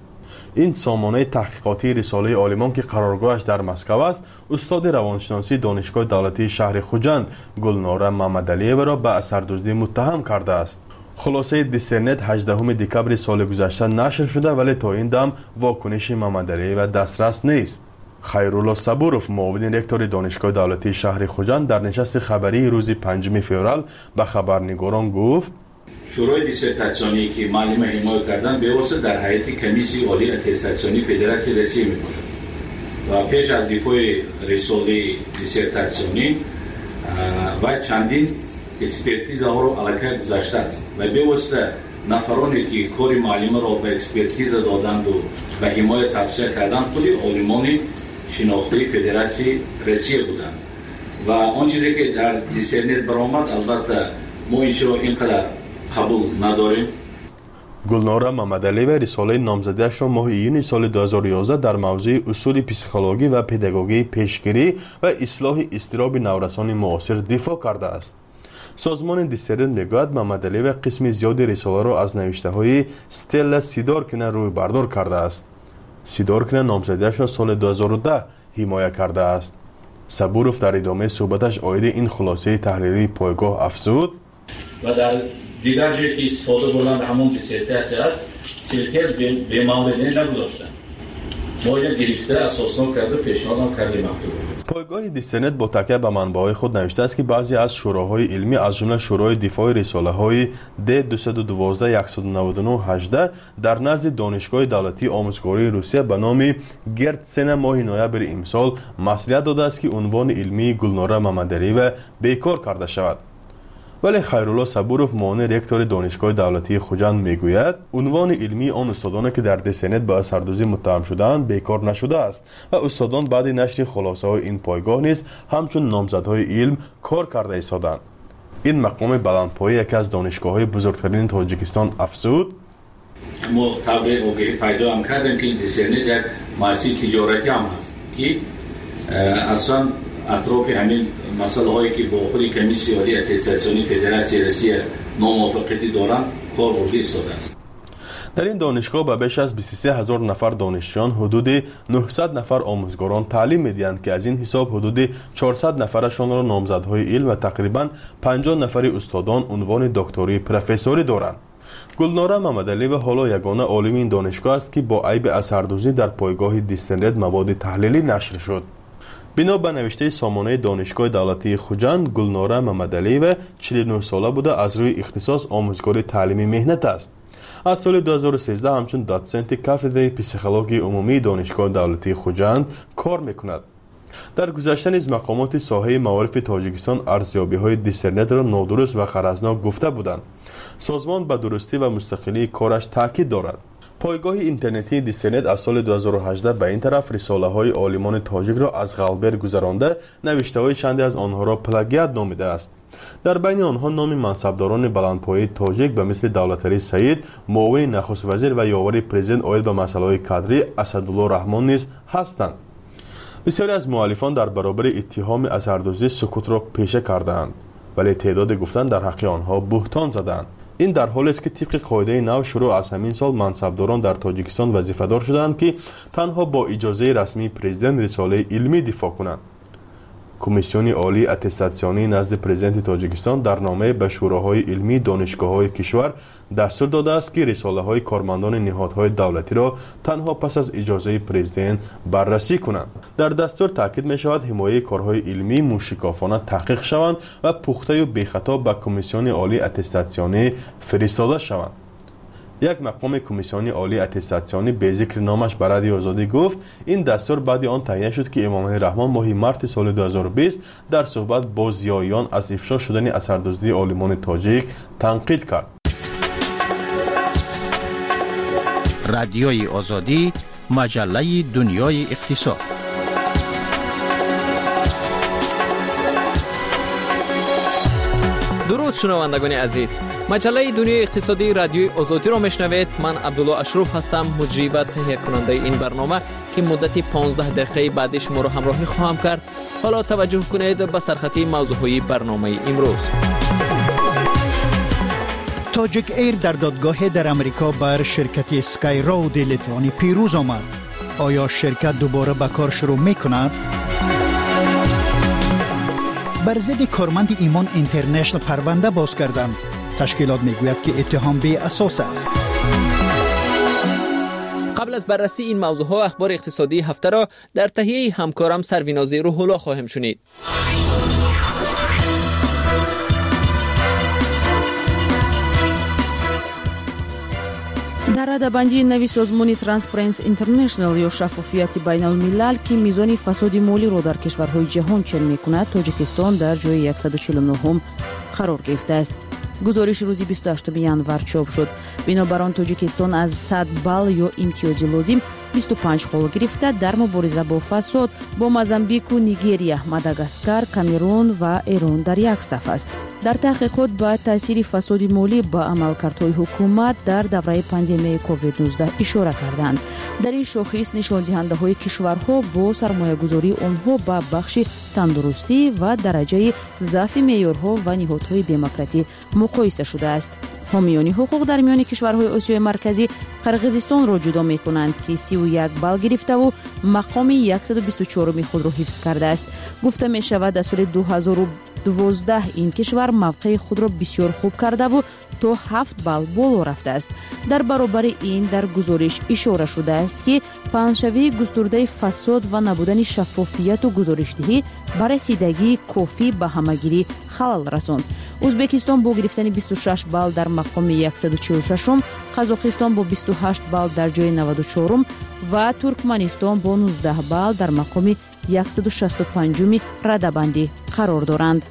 ин сомонаи таҳқиқотии рисолаи олимон ки қароргоҳаш дар Москав аст, устоди равоншиносии донишгоҳи давлатии шаҳри Хуҷанд Гулнора Мамадалиеваро ба асардӯздӣ муттаҳам кардааст. хулосаи Дисернет ҳаждаҳуми декабри соли гузашта нашр шуда, вале то ин дам вокуниши Мамадалиева дастрас нест. Хайрулло Сабуров, муовини ректори донишгоҳи давлатии шаҳри Хуҷанд, дар нишасти хабарии рӯзи панҷуми феврал ба хабарнигорон гуфт: шӯрои диссертатсионие ки маълума ҳимоя кардан бевосита дар ҳайати комиссияи олии аттестатсионии Федератсияи Россия мебошад ва пеш аз дифои рисолаи диссертатсионӣ вай чандин экспертизаҳоро аллакай гузаштааст ва бевосита нафароне ки кори маълумаро ба экспертиза доданду ба ҳимоя тавсия карданд худи олимони шинохтаи Федератсияи Россия буданд. و آن چیزی که در دیسرنت برآمد البته ما اینجا اینقدر قبول نداریم. گلناره محمدعلی و رساله نامزدیش را ماه ایون سال دو هزار و یازده در موضوع اصول پسیکولوژی و پداگوژی پیشگیری و اصلاح اضطراب نورسان معاصر دفاع کرده است. سازمان دیسرنت میگوید محمدعلی و قسم زیادی رساله را از نوشته های استلا سیدورکینه روی بردار کرده است. سیدورکینه نامزدیش را سال دو هزار و ده حمایت کرده است. صبوروف در ادامه صحبتش عاید این خلاصه تحریری پایگاه افزود و در دیگر جایی که استفاده بردن همون دیسرتیت است سیلکت به مورد نگذاشتن. ما اینو گرفته اساسا کرده پیشنهاد کردیم. پایگاه دیسرنت با تکیه به منبع‌های خود نوشته است که بعضی از شوراهای علمی از جمله شورای دفاع رساله‌های دی دویست و دوازده صد و نود و نه هجده در نزد دانشگاه دولتی آموزگاری روسیه به نام گرتسن ماه نوامبر امسال مصلحت داده است که عنوان علمی گلناره محمدعلی و بیکار کرده شود. ولی خیرالله صبوروف معاون رکتور دانشگاه دولتی خوجند میگوید عنوان علمی آن استادانی که در دیسرنت به اثردوزی متهم شدهاند بیکار نشده است و استادان بعد نشر خلاصه های این پایگاه نیز همچون نامزدهای علم کار کرده ایستادند. این مقام بلندپایه یکی از دانشگاه های بزرگترین تاجیکستان افزود ما طبع اوگهی پیدا هم کردیم که این دیسرنت یک مؤسسه تجارتی هم هست که اصلا اطراف همین مسئله هایی که با خود کمیسیون عالی اتستاسیونی فدراسیون روسیه ناموافقتی دارند کار برده ایستاده است. در این دانشگاه به بیش از بیست و سه هزار نفر دانشجویان حدود نهصد نفر آموزگاران تعلیم می‌دهند که از این حساب حدود چهارصد نفرشان را نامزدهای علم و تقریباً پنجاه نفر استادان عنوان دکتری پروفسوری دارند. گلناره محمدعلی و حالا یگانه عالم این دانشگاه است که با عیب اثردوزی در پایگاه دیسرنت مواد تحلیلی نشر شد. بنا به نوشته سامانه دانشگاه دولتی خوجند گلناره محمدعلی و چهل و نه ساله بوده از روی اختصاص آموزگاری تعلیمی مهنت است. از سال دو هزار و سیزده همچون داتسنت کافدره پسیکولوژی عمومی دانشگاه دولتی خوجند کار میکند. در گذشته نیز مقامات ساحه معارف تاجیکستان ارزیابی‌های دیسرنت را نادرست و غرضناک گفته بودند. سازمان به درستی و مستقلی کارش تاکید دارد. پایگاه اینترنتی دیسرنت از سال دو هزار و هجده به این طرف رساله‌های عالمان تاجیک را از غلبر گذرانده نوشته‌های چندی از آنها را پلاگیات نامیده است. در بین آنها نام منصبداران بلندپایه تاجیک به مثل دولتعلی سعید، معاون نخست وزیر و یاور پرزیدنت عاید به مسائل کادری اسدالله رحمان نیز هستند. بسیاری از مؤلفان در برابر اتهام اثردوزی سکوت را پیشه کردند، ولی تعداد گفتن در حق آنها بهتان زدند. این در حالی است که طبق قاعده نو شروع از همین سال منصبداران در تاجیکستان وظیفه‌دار شدند که تنها با اجازه رسمی پرزیدنت رساله علمی دفاع کنند. کمیسیون عالی اتستاسیونی نزد پرزیدنت تاجیکستان در نامه به شوراهای علمی دانشگاه‌های کشور دستور داده است که رساله‌های کارمندان نهادهای دولتی را تنها پس از اجازه پرزیدنت بررسی کنند. در دستور تاکید می‌شود حمایت کارهای علمی موشکافانه تحقیق شوند و پخته و بی‌خطا به کمیسیون عالی اتستاسیونی فرستاده شوند. یک مقام کمیسیون عالی اتستاسیونی به ذکر نامش به رادیو آزادی گفت این دستور بعد آن تعیین شد که امامعلی رحمان ماه مارس سال دو هزار و بیست در صحبت با زیاییان از افشا شدن اثردوزی عالمان تاجیک تنقید کرد. رادیوی آزادی، مجله دنیای اقتصاد. درود شنوندگان عزیز، مجله دنیای اقتصادی رادیوی آزادی را میشنوید. من عبدالله اشرف هستم، مجری و تهیه کننده این برنامه که مدتی پانزده دقیقه بعدش ما را همراهی خواهم کرد. حالا توجه کنید به سرخطی موضوعهای برنامه امروز. تاجیک ایر در دادگاه در امریکا بر شرکت اسکای رود لیتوانی پیروز آمد. آیا شرکت دوباره به کار شروع میکند؟ بر ضد کارمند ایمان اینترنشنال پرونده باز کردند. تشکیلات میگوید که اتهام بی اساس است. قبل از بررسی این موضوع ها اخبار اقتصادی هفته را در تهیه همکارم سرویناز روح‌الله خواهیم شنید. در رده‌بندی نوی سازمان ترانسپرنسی اینترنشنال یا شفافیت بین الملل که میزان فساد مالی را در کشورهای جهان چنین می‌کند، تاجیکستان در جای صد و چهل و نه قرار گرفته است. گزارش روزی بیست و هشتم ژانویه چاپ شد. بنابر آن تاجیکستان از صد بال یا امتیاز لازم بیست و پنج خل گرفته در مبارزه با فساد با موزامبیک و نیگریا، ماداگاسکار، کامرون و ایران در یک صف است. در تحقیقات با تاثیر فساد مالی با عملکردهای حکومت در دوره پاندمی کووید نوزده اشاره کردند. در این شاخص نشان دهنده‌های کشورها با سرمایه‌گذاری آنها با بخش تندرستی و درجه ضعف معیارها و نهادهای دموکراتی مقایسه شده است. حامیان حقوق در میان کشورهای آسیای مرکزی قرقیزستان را جدا می‌کنند که سی و یک بال گرفته و مقام صد و بیست و چهار خود را حفظ کرده است. گفته می شود در سال دو هزار و دوازده این کشور موقع خود را بسیار خوب کرده و تا هفت بال بالا رفته است. در برابر این در گزارش اشاره شده است که پنجشنبه گسترده فساد و نبودن شفافیت و گزارشدهی بر رسیدگی کافی به همگیری خلل رساند. ازبکستان با گرفتن بیست و شش بال در مقام صد و چهل و شش، قزاقستان با بیست و هشت بال در جای نود و چهار و ترکمنستان با نوزده بال در مقام صد و شصت و پنج رده‌بندی قرار دارند.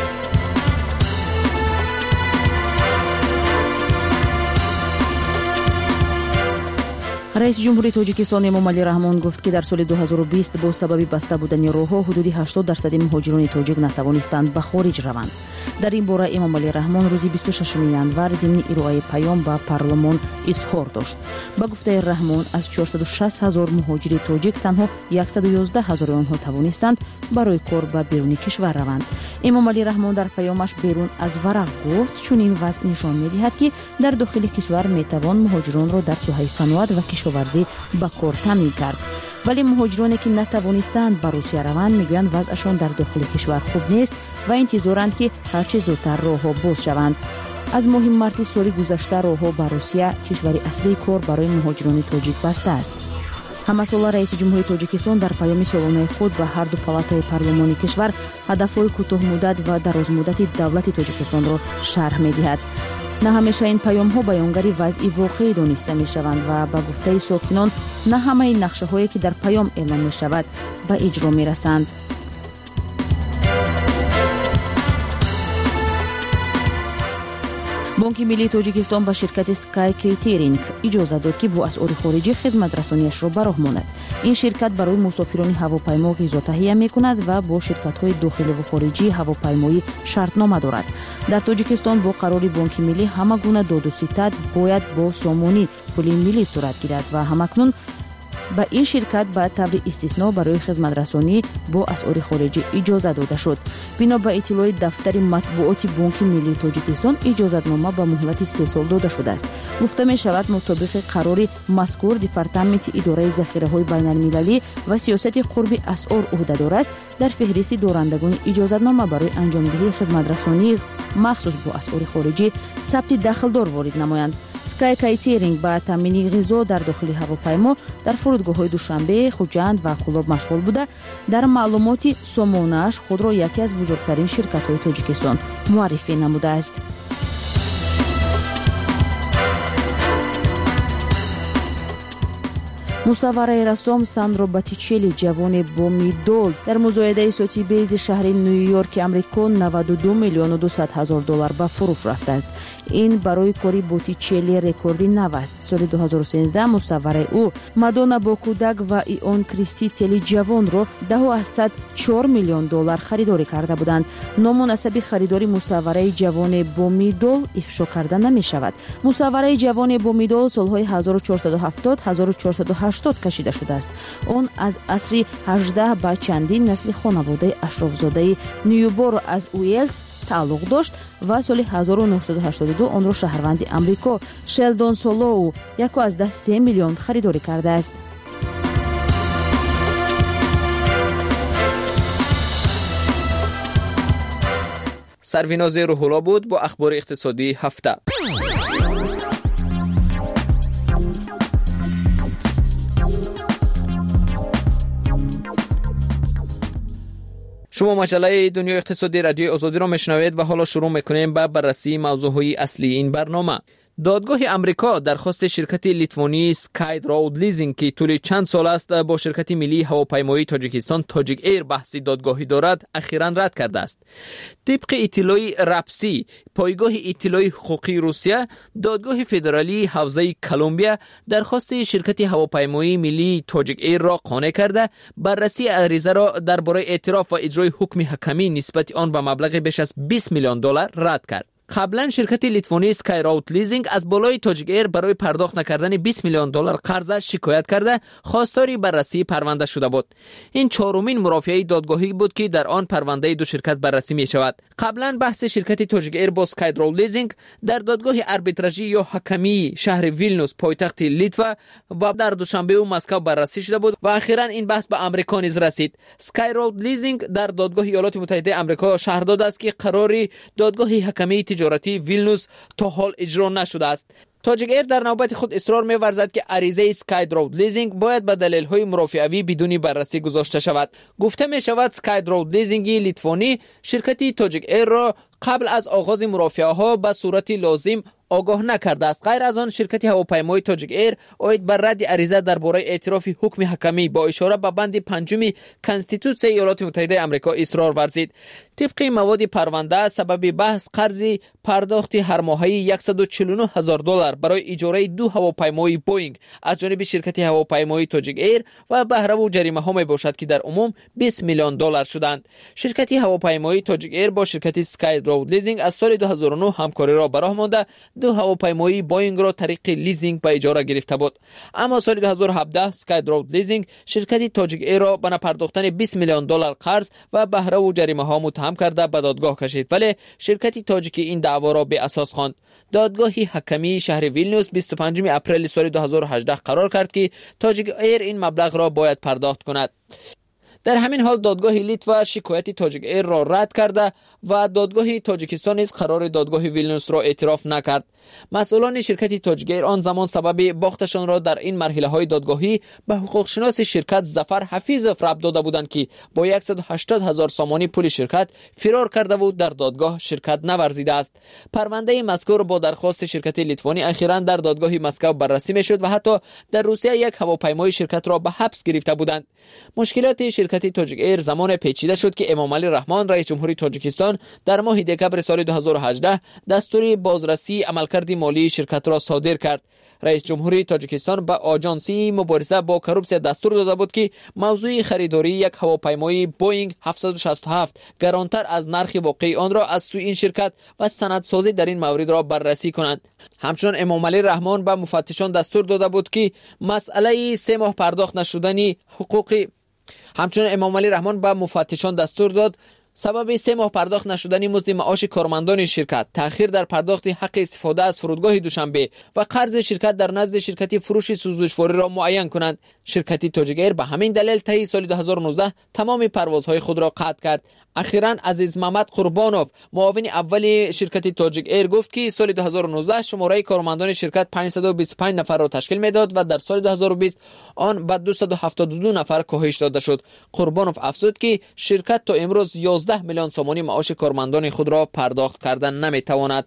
رئیس جمهوری تاجیکستان امامعلی رحمون گفت که در سال دو هزار و بیست با سبب بسته بودن راه‌ها حدود هشتاد درصد مهاجران تاجیک نتوانستند به خارج روند. در این باره امامعلی رحمون روز بیست و ششم ینور ضمن ارائه پیام به پارلمان اظهار داشت. با گفته رحمون از چهارصد و شصت هزار مهاجر تاجیک تنها صد و یازده هزار آنها توانستند برای کار به بیرون کشور روند. امامعلی رحمون در پیامش بیرون از ورق گفت چون این وضع نشان می‌دهد که در داخل کشور میتوان مهاجران را در ساحه صنعت و کشاورزی به کار تامین کرد. ولی مهاجرانی که نتوانستند به روسیه روند میگویند وضعشان در داخل کشور خوب نیست و انتظارند که هرچه زودتر راه‌ها باز شوند. از ماه مارس سال گذشته راه‌ها به روسیه کشور اصلی کار برای مهاجران تاجیک بسته است. همساله رئیس جمهوری تاجیکستان در پیام سالانه خود به هر دو پالاتای پارلمانی کشور هدف‌های کوتاه مدت و دراز مدت دولت تاجیکستان را شرح می‌دهد. نه همیشه این پیام ها بیانگر وضع واقعی دانسته می شوند و با گفته ساکنان نه همه این نقشه هایی که در پیام اعلام می شود به اجرا می رسند. بانک ملی تاجیکستان به شرکت سکای کیترینگ اجازه داد که با اسعار خارجی خدمت رسانیش را به راه ماند. این شرکت برای مسافران هواپیما غذا تهیه می‌کند و با شرکت‌های داخلی و خارجی هواپیمایی شرطنامه دارد. در تاجیکستان با قرار بانک ملی همه گونه داد و ستد باید با سامانی پول ملی صورت گیرد و همکنون با این شرکت به طور استثنا برای خدمت رسانی با اسعار خارجی اجازه داده شد. بنا به اطلاع دفتر مطبوعات بانک ملی تاجیکستان اجازتنامه به مهلت سه سال داده شده است. گفته می شود مطابق قرار مذکور دپارتمنت اداره ذخیره‌های بین‌المللی و سیاست قرب اسعار عهدهدار است در فهرست دارندگان اجازتنامه برای انجامدهی خدمت رسانی مخصوص با اسعار خارجی ثبت دخلدار وارد نمایند. سکای کیترینگ با تامین غذا در داخل هواپیما در فرودگاه‌های دوشنبه، خوجند و کلاب مشغول بوده. در معلومات سامانه‌اش خود را یکی از بزرگترین شرکت‌های تاجیکستان معرفی نموده است. مصور رسام ساندرو باتیچلی جوان با مدال در مزایده سوتی بیز شهر نیویورک آمریکا نود و دو میلیون و دویست هزار دلار به فروش رفته است. این برای کاری باتیچلی رکوردی نو است. سال دو هزار و سیزده مصور او مادونا با کودک و ایون کریستی تلی جوان را ده و صد و چهار میلیون دلار خریداری کرده بودند. نامناسب خریداری مصور جوان با مدال افشا کرده نمی شود. مصور جوان با مدال سالهای هزار و چهارصد و هفتاد هزار و چهارصد و هشتاد کشیده شده است. آن از عصر هجده با چندین نسل خانواده اشرافزاده نیوبورو از ویلز تعلق داشت و سال هزار و نهصد و هشتاد و دو آن را شهروند آمریکا شلدون سولو یک از ده سه میلیون خریداری کرده است. سرویناز روح‌الله بود با اخبار اقتصادی هفته. شما مجله دنیای اقتصادی رادیوی آزادی را میشنوید و حالا شروع میکنیم به بررسی موضوعهای اصلی این برنامه. دادگاه امریکا درخواست شرکت لیتوانی سکای رود لیزینگ که طول چند سال است با شرکت ملی هواپیمایی تاجیکستان تاجیک ایر بحثی دادگاهی دارد اخیراً رد کرده است. طبق اطلاع رپسی پایگاه اطلاع حقوقی روسیه، دادگاه فدرالی حوزه کلمبیا درخواست شرکت هواپیمایی ملی تاجیک ایر را قانع کرده بررسی عریضه را درباره اعتراف و اجرای حکم حکمی نسبت آن به مبلغ بیش از بیست میلیون دلار رد کرد. قبلا شرکت لیتوانی سکای رود لیزینگ از بالای تاجیک ایر برای پرداخت نکردن بیست میلیون دلار قرض شکایت کرده خواستار بررسی پرونده شده بود. این چهارمین مرافعه دادگاهی بود که در آن پرونده دو شرکت بررسی می شود. قبلا بحث شرکت تاجیک ایر با سکای رود لیزینگ در دادگاه آربیتراژی یا حکمی شهر ویلنوس پایتخت لیتوا و در دوشنبه و مسکو بررسی شده بود و اخیراً این بحث به امریکا نیز رسید. سکای رود لیزینگ در دادگاه ایالات متحده آمریکا شهر داده است که قراری دادگاه حکمی تجارتی ویلنوس تا حال اجرا نشده است. تاجیک ایر در نوبت خود اصرار می‌ورزد که عریضه سکای رود لیزینگ باید به دلایل‌های مرافعه‌ای بدون بررسی گذاشته شود. گفته می‌شود سکای رود لیزینگ لیتوانی شرکت تاجیک ایر را قبل از آغاز مرافعه‌ها به صورت لازم آگاه نکرده است. غیر از آن شرکت هواپیمایی تاجیک ایر اوید بر رد عریضه درباره اعتراف حکم حکمی با اشاره به بند پنجم کنستیتوسیون ایالات متحده آمریکا اصرار ورزید. طبق مواد پرونده سبب بحث قرض پرداخت هر ماهی صد و چهل و نه هزار دلار برای اجاره دو هواپیمای بوینگ از جانب شرکت هواپیمایی تاجیک ایر و بهره و جریمه ها می باشد که در عموم بیست میلیون دلار شدند. شرکت هواپیمایی تاجیک ایر با شرکت سکای رود لیزینگ از سال دو هزار و نه همکاری را به راه مانده دو هواپیمایی بوینگ را طریق لیزینگ به اجاره گرفته بود. اما سال دو هزار و هفده سکای رود لیزینگ شرکت تاجیک ایر را به پرداختن بیست میلیون دلار قرض و بهره و جریمه ها متهم کرده به دادگاه کشید، ولی شرکت تاجیک این دعوا را به اساس خواند. دادگاه حکمی شهر ویلنیوس بیست و پنجم اپریل سال دو هزار و هجده قرار کرد که تاجیک ایر این مبلغ را باید پرداخت کند. در همین حال دادگاه لیتوا شکایت تاجیک ایر را رد کرده و دادگاه تاجیکستان نیز قرار دادگاه ویلنیوس را اعتراف نکرد. مسئولان شرکت تاجیک ایر آن زمان سبب باختشان را در این مرحله های دادگاهی به حقوق شناس شرکت ظفر حفیظ فراب داده بودند که با صد و هشتاد هزار سامانی پول شرکت فرار کرده و در دادگاه شرکت نورزیده است. پرونده مذکور با درخواست شرکت لیتوانی اخیراً در دادگاه مسکو بررسی میشد و حتی در روسیه یک هواپیمای شرکت را به حبس گرفته بودند. مشکلات شرکت تاجیک ایر زمان پیچیده شد که امام علی رحمان رئیس جمهوری تاجیکستان در ماه دکمبر سال دو هزار و هجده دستور بازرسی عملکرد مالی شرکت را صادر کرد. رئیس جمهوری تاجیکستان به آژانسی مبارزه با کروپسیا دستور داده بود که موضوع خریداری یک هواپیمای بوینگ هفتصد و شصت و هفت گرانتر از نرخ واقعی آن را از سوی این شرکت و سندسازی در این مورد را بررسی کنند. همچنین امام علی رحمان به مفتشان دستور داده بود که مسئله سه ماه پرداخت نشدنی حقوقی همچنین امام علی رحمان به مفتشان دستور داد سبب سه ماه پرداخت نشدنی مزد معاش کارمندان شرکت، تأخیر در پرداخت حق استفاده از فرودگاه دوشنبه و قرض شرکت در نزد شرکت فروش سوزوشواری را معین کنند. شرکت تاجیک ایر به همین دلیل طی سال دو هزار و نوزده تمام پروازهای خود را قطع کرد. اخیراً عزیز محمد قربانوف معاون اول شرکت تاجیک ایر گفت که سال دو هزار و نوزده شماره کارمندان شرکت پانصد و بیست و پنج نفر را تشکیل میداد و در سال دو هزار و بیست آن به دویست و هفتاد و دو نفر کاهش داده شد. قربانوف افزود که شرکت تا امروز یازده میلیون سامانی معاش کارمندان خود را پرداخت کردن نمیتواند.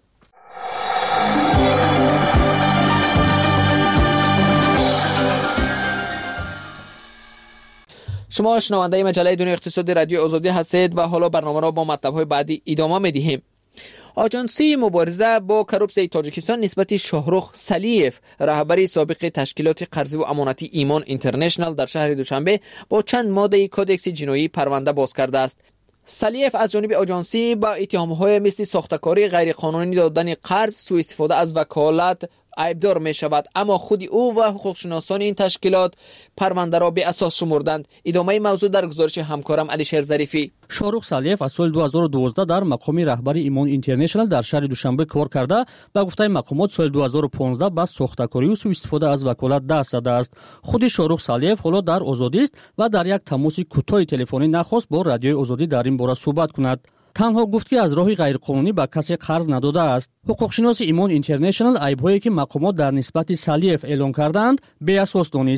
شما شنونده مجله دنیای اقتصادی رادیو آزادی هستید و حالا برنامه را با مطلب‌های بعدی ادامه می‌دهیم. آژانسی مبارزه با کروپسیای تاجیکستان نسبت شاهرخ سلیف رهبر سابق تشکیلات قرضی و امانتی ایمان اینترنشنال در شهر دوشنبه با چند ماده کدکس جنایی پرونده باز کرده است. سلیف از جانب آژانسی با اتهام‌های مثل ساختکاری غیرقانونی دادن قرض، سوء استفاده از وکالت عیبدار می شود، اما خود او و حقوقشناسان این تشکیلات پرونده را به اساس شمردند. ادامه موضوع در گزارش همکارم علیشیر ظریفی. شاهرخ سلیف از سال دو هزار و دوازده در مقام رهبر ایمان اینترنشنال در شهر دوشنبه کار کرده و گفته مقامات سال دو هزار و پانزده با ساختکاری و سوء استفاده از وکالت دست زده است. خود شاهرخ سلیف حالا در آزادی است و در یک تماس کوتاه تلفنی نخواست با رادیوی آزادی در این باره صحبت کند. تنها گفت که از راه غیرقانونی به کسی قرض نداده است. حقوقشناس ایمان اینترنشنال عیب‌هایی که مقامات در نسبت سلیف اعلام کردند به اساس دانست.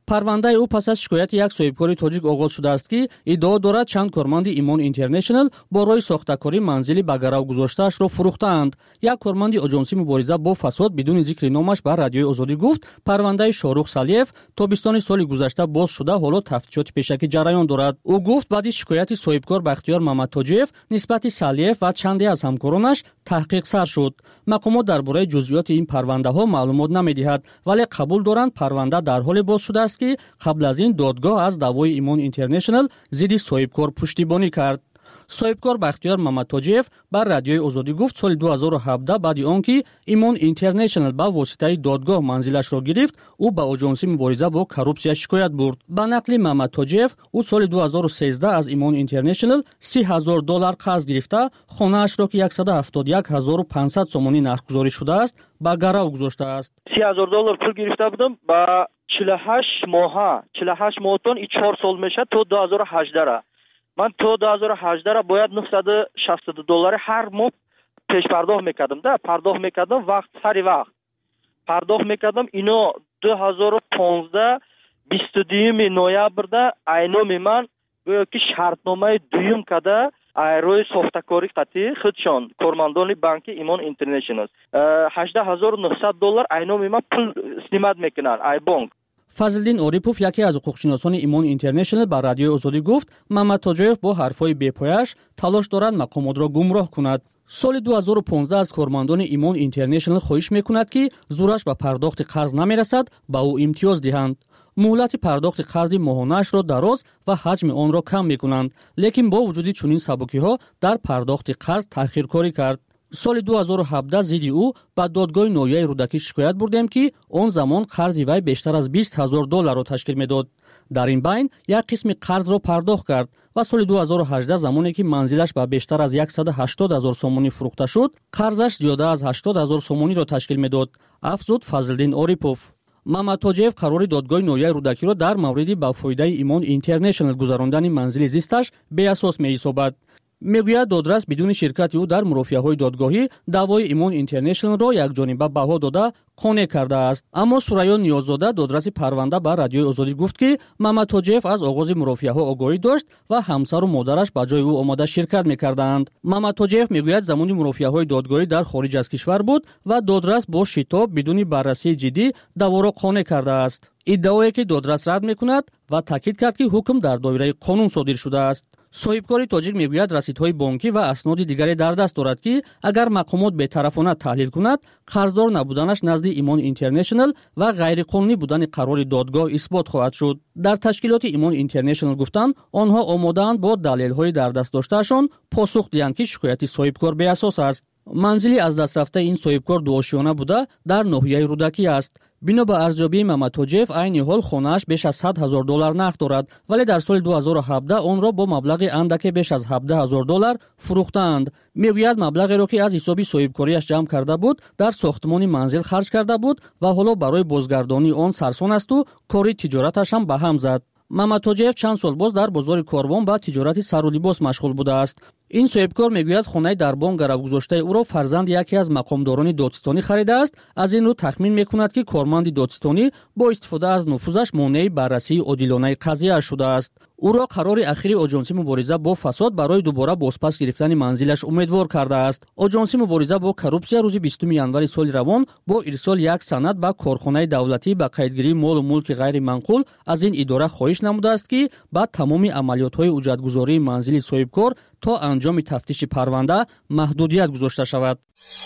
парвандаи ӯ пас аз шикояти як соҳибкори тоҷик оғоз шудааст ки иддао дорад чанд корманди Имон International бо роҳи сохтакорӣ манзили ба гарав гузоштаашро фурӯхтаанд. Як корманди оҷонси мубориза бо фасод бидуни зикри номаш ба Радиои Озодӣ гуфт, парвандаи Шорух Салиев тобистони соли гузашта боз шуда, ҳоло тафтишоти пешакӣ ҷараён дорад. Ӯ гуфт баъди шикояти соҳибкор Бахтиёр Мамадтоҷиев нисбати Салиев ва чанде аз ҳамкоронаш таҳқиқ сар шуд. Мақомот дар бораи ҷузъиёти ин парвандаҳо маълумот намедиҳад, вале қабул доранд парванда дар ҳоле боз шудааст ки қабл аз ин додгоҳ аз даъвои Имон International зидди соҳибкор пуштибонӣ кард. соҳибкор Бахтиёр Мамадтоҷиев бар Радиои Озодӣ гуфт, соли ду ҳазору ҳабдаҳ баъди он ки Имон International ба воситаи додгоҳ манзилашро гирифт, ӯ ба оҷонси мубориза бо коррупсия шикоят бурд. Ба нақли Мамадтоҷиев, ӯ соли ду ҳазору сенздаҳ аз Имон International си ҳазор доллар қарз гирифта, хонаашро ки яксад و ҳафтод و یک هزار و پانصد сомонӣ нархгузорӣ шудааст, ба гарав гузоштааст. си ҳазор доллар пул гирифта будам ба чилу ҳашт моҳа, чилу ҳашт моҳтон и чор сол мешад то ду ҳазору ҳаждаҳ. من تو دو هزار و هجده باید نهصد و شصت دلار هر ماه پیش پرداخت میکردم. ده پرداخت میکردم وقت سری وقت پرداخت میکردم. اینو دو هزار و پانزده بیست و دو نوامبر ده اینام من گویا که شرطنامه دویم کده روی ساختکاری قطعی خودشان کارمندان بانک ایمان اینترنشنال هجده هزار و نهصد دلار اینام من پول استیمات میکنن ای بانک. Фазлиддин Орипов, яке аз ҳуқуқшиносони Имон International, ба Радиои Озодӣ гуфт, Мамадтоҷиев бо ҳарфҳои бепояш талош дорад мақомотро гумроҳ кунад. соли ду ҳазору понздаҳ аз кормандони Имон International хоҳиш мекунад ки зураш ба пардохти қарз намерасад, ба ӯ имтиёз диҳанд. муҳлати пардохти қарзи моҳонаашро дароз ва ҳаҷми онро кам мекунанд, лекин бо вуҷуди чунин сабукиҳо дар пардохти қарз таъхиркорӣ кард. соли ду ҳазору ҳабдаҳ зидди ӯ ба додгоҳи ноҳияи рӯдакӣ шикоят бурдем ки он замон қарзи вай бештар аз бист ҳазор долларро ташкил медод. дар ин байн як қисми қарзро пардохт кард ва соли ду ҳазору ҳаждаҳ замоне ки манзилаш ба бештар аз яксад و ҳаштод ҳазор сомонӣ фурӯхта шуд, қарзаш зиёда аз ҳаштод ҳазор сомониро ташкил медод, афзуд Фазлиддин Орипов. Мамадтоҷиев қарори додгоҳи ноҳияи рӯдакиро дар мавриди ба фоидаи Имон International гузарондани манзили зисташ беасос меҳисобад. мегӯяд додрас бидуни ширкати ӯ дар мурофиаҳои додгоҳӣ даъвои Имон International-ро якҷониба баҳо дода қонеъ кардааст. аммо Сурайё Ниёззода, додраси парванда, ба Радиои Озодӣ гуфт ки Мамадтоҷиев аз оғози мурофиаҳо огоҳӣ дошт ва ҳамсару модараш ба ҷои ӯ омода ширкат мекарданд. Мамадтоҷиев мегӯяд замони мурофиаҳои додгоҳӣ дар хориҷ аз кишвар буд ва додрас бо шитоб бидуни баррасии ҷиддӣ даъворо қонеъ кардааст. иддаое ки додрас рад мекунад ва таъкид кард ки ҳукм дар доираи қонун содир шудааст. соҳибкори тоҷик мегӯяд расидҳои бонкӣ ва асноди дигаре дар даст дорад ки агар мақомот бетарафона таҳлил кунад, қарздор набуданаш назди Имон International ва ғайриқонунӣ будани қарори додгоҳ исбот хоҳад шуд. дар ташкилоти Имон International гуфтанд, онҳо омодаанд бо далелҳои дар даст доштаашон посух диҳанд ки шикояти соҳибкор беасос аст. манзили аз даст рафтаи ин соҳибкор дуошиёна буда дар ноҳияи рӯдакӣ аст. бино ба арзёбии Мамадтоҷиев, айни ҳол хонааш беш аз сад ҳазор доллар нақд дорад, вале дар соли ду ҳазору ҳабдаҳ онро бо маблағи андаке беш аз ҳабдаҳ ҳазор доллар фурӯхтаанд. мегӯяд маблағеро ки аз ҳисоби соҳибкориаш ҷамъ карда буд, дар сохтмони манзил харҷ карда буд ва ҳоло барои бозгардонии он сарсон асту кори тиҷораташ ҳам ба ҳам зад. Мамадтоҷиев чанд сол боз дар бозори Корвон ба тиҷорати сару либос машғул будааст. ин соҳибкор мегӯяд хонаи дар бон гаравгузоштаи ӯро фарзанди яке аз мақомдорони додистонӣ харидааст. аз ин рӯ тахмин мекунад ки корманди додистонӣ бо истифода аз нуфузаш монеи баррасии одилонаи қазияаш шудааст. ӯро қарори ахири оҷонси мубориза бо фасод барои дубора бозпас гирифтани манзилаш умедвор кардааст. оҷонси мубориза бо коррупсия рӯзи бистум январи соли равон бо ирсоли як санад ба корхонаи давлатӣ ба қайдгирии молу мулки ғайриманқул аз ин идора хоҳиш намудааст ки ба тамоми амалиётҳои ҳуҷҷатгузории манзили соҳибкор то анҷоми тафтиши парванда маҳдудият гузошта шавад.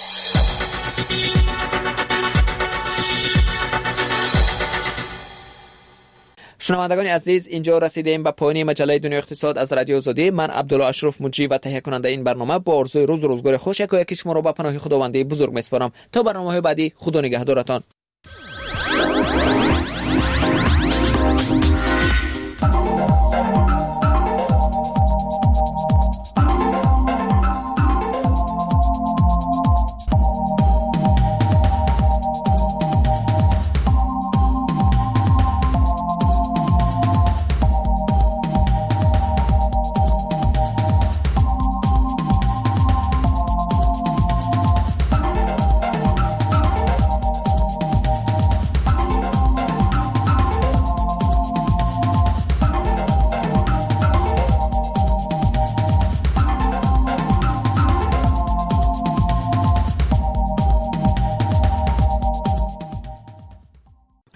шунавандагони азиз, инҷо расидем ба поёни маҷаллаи Дунёи иқтисод аз Радиои Озодӣ. ман Абдулло Ашруф муҷрӣ ва таҳия кунандаи ин барнома бо орзуи рӯзу рӯзгори хуш якояки шуморо ба паноҳи худованди бузург меспорам. то барномаҳои баъдӣ, худо нигаҳдоратон.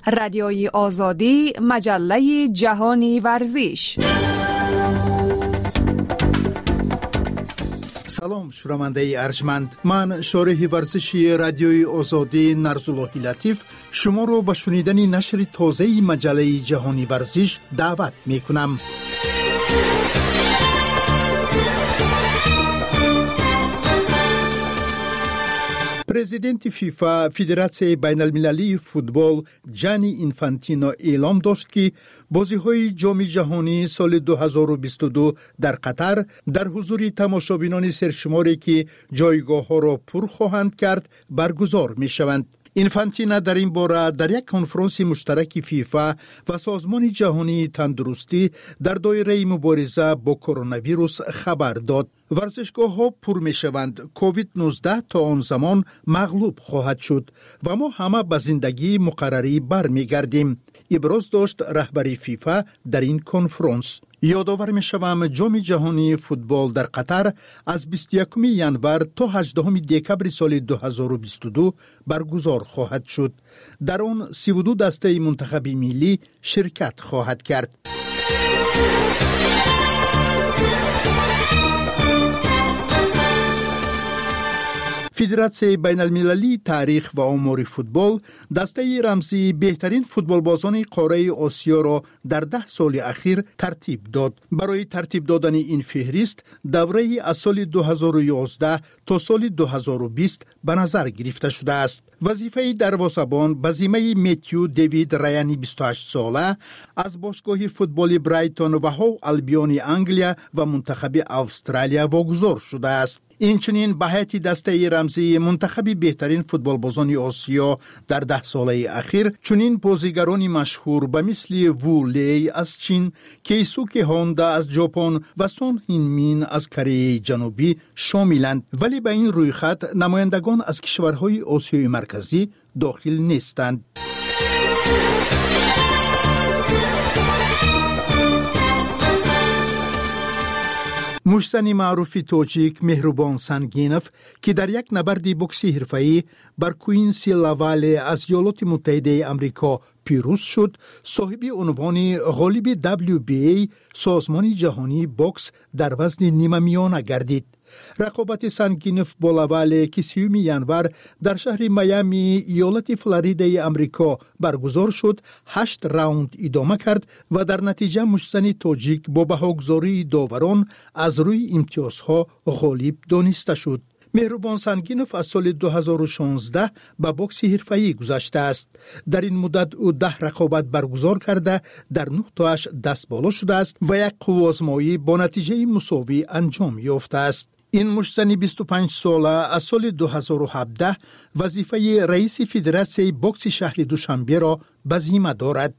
رادیوی آزادی، مجله جهانی ورزش. سلام شنونده ارجمند، من شارح ورزشی رادیوی آزادی نرزاللهی لطیف شما رو به شنیدن نشر تازه مجله جهانی ورزش دعوت می کنم. پرزیدنت فیفا فدراسیون بین المللی فوتبال جانی اینفانتینو اعلام داشت که بازی‌های جام جهانی سال دو هزار و بیست و دو در قطر در حضور تماشابینان سرشماری که جایگاه‌ها را پر خواهند کرد برگزار می‌شوند. اینفانتینا در این باره در یک کنفرانس مشترک فیفا و سازمان جهانی تندرستی در دایره مبارزه با کرونا ویروس خبر داد. ورزشگاه ها پر می شوند. کووید نوزده تا آن زمان مغلوب خواهد شد و ما همه به زندگی مقرری بر می گردیم. ابراز داشت رهبری فیفا در این کنفرانس. یادآور می شوم جام جهانی فوتبال در قطر از بیست و یکم ژانویه تا هجدهم دکبر سال دو هزار و بیست و دو برگزار خواهد شد. در آن سی و دو دسته منتخب ملی شرکت خواهد کرد. فدراسیون بین المللی تاریخ و آمار فوتبال دسته رمزی بهترین فوتبال بازان قاره آسیا را در ده سال اخیر ترتیب داد. برای ترتیب دادن این فهرست دوره از سال دو هزار و یازده تا سال دو هزار و بیست به نظر گرفته شده است. وظیفه دروازه‌بان به ذمه متیو دیوید رایانی بیست و هشت ساله از باشگاه فوتبال برایتون و هو البیون انگلیا و منتخب استرالیا واگذار شده است. اینچنین به هیئت دسته رمزی منتخب بهترین فوتبال بازان آسیا در ده ساله اخیر چنین بازیگرانی مشهور به مثل وو لی از چین، کیسوکی هوندا از ژاپن و سون هین مین از کره جنوبی شاملند، ولی به این روی خط نمایندگان از کشورهای آسیای مرکزی داخل نیستند. مشتنی معروف تاجیک مهربان سنگینف که در یک نبرد بوکسی حرفه‌ای بر کوینسی لاواله از ایالات متحده آمریکا پیروز شد، صاحب عنوان غالب دبلیو بی ای سازمان جهانی بوکس در وزن نیمه میانه گردید. رقابت سنگینف با لاواله که سیوم ژانویه در شهر میامی ایالت فلوریدای آمریکا برگزار شد، هشت راوند ادامه کرد و در نتیجه مشتنی تاجیک با بهاگذاری داوران از روی امتیازها غالب دانسته شد. مهربان سنگینف از سال دو هزار و شانزده به بوکس حرفه‌ای گذشته است. در این مدت او ده رقابت برگزار کرده در نه تاش دست بالا شده است و یک قوازمایی با نتیجه مساوی انجام یافته است. این مشتنی بیست و پنج ساله از سال دو هزار و هفده وظیفه رئیس فدراسیون بوکس شهر دوشنبه را به ذمه دارد.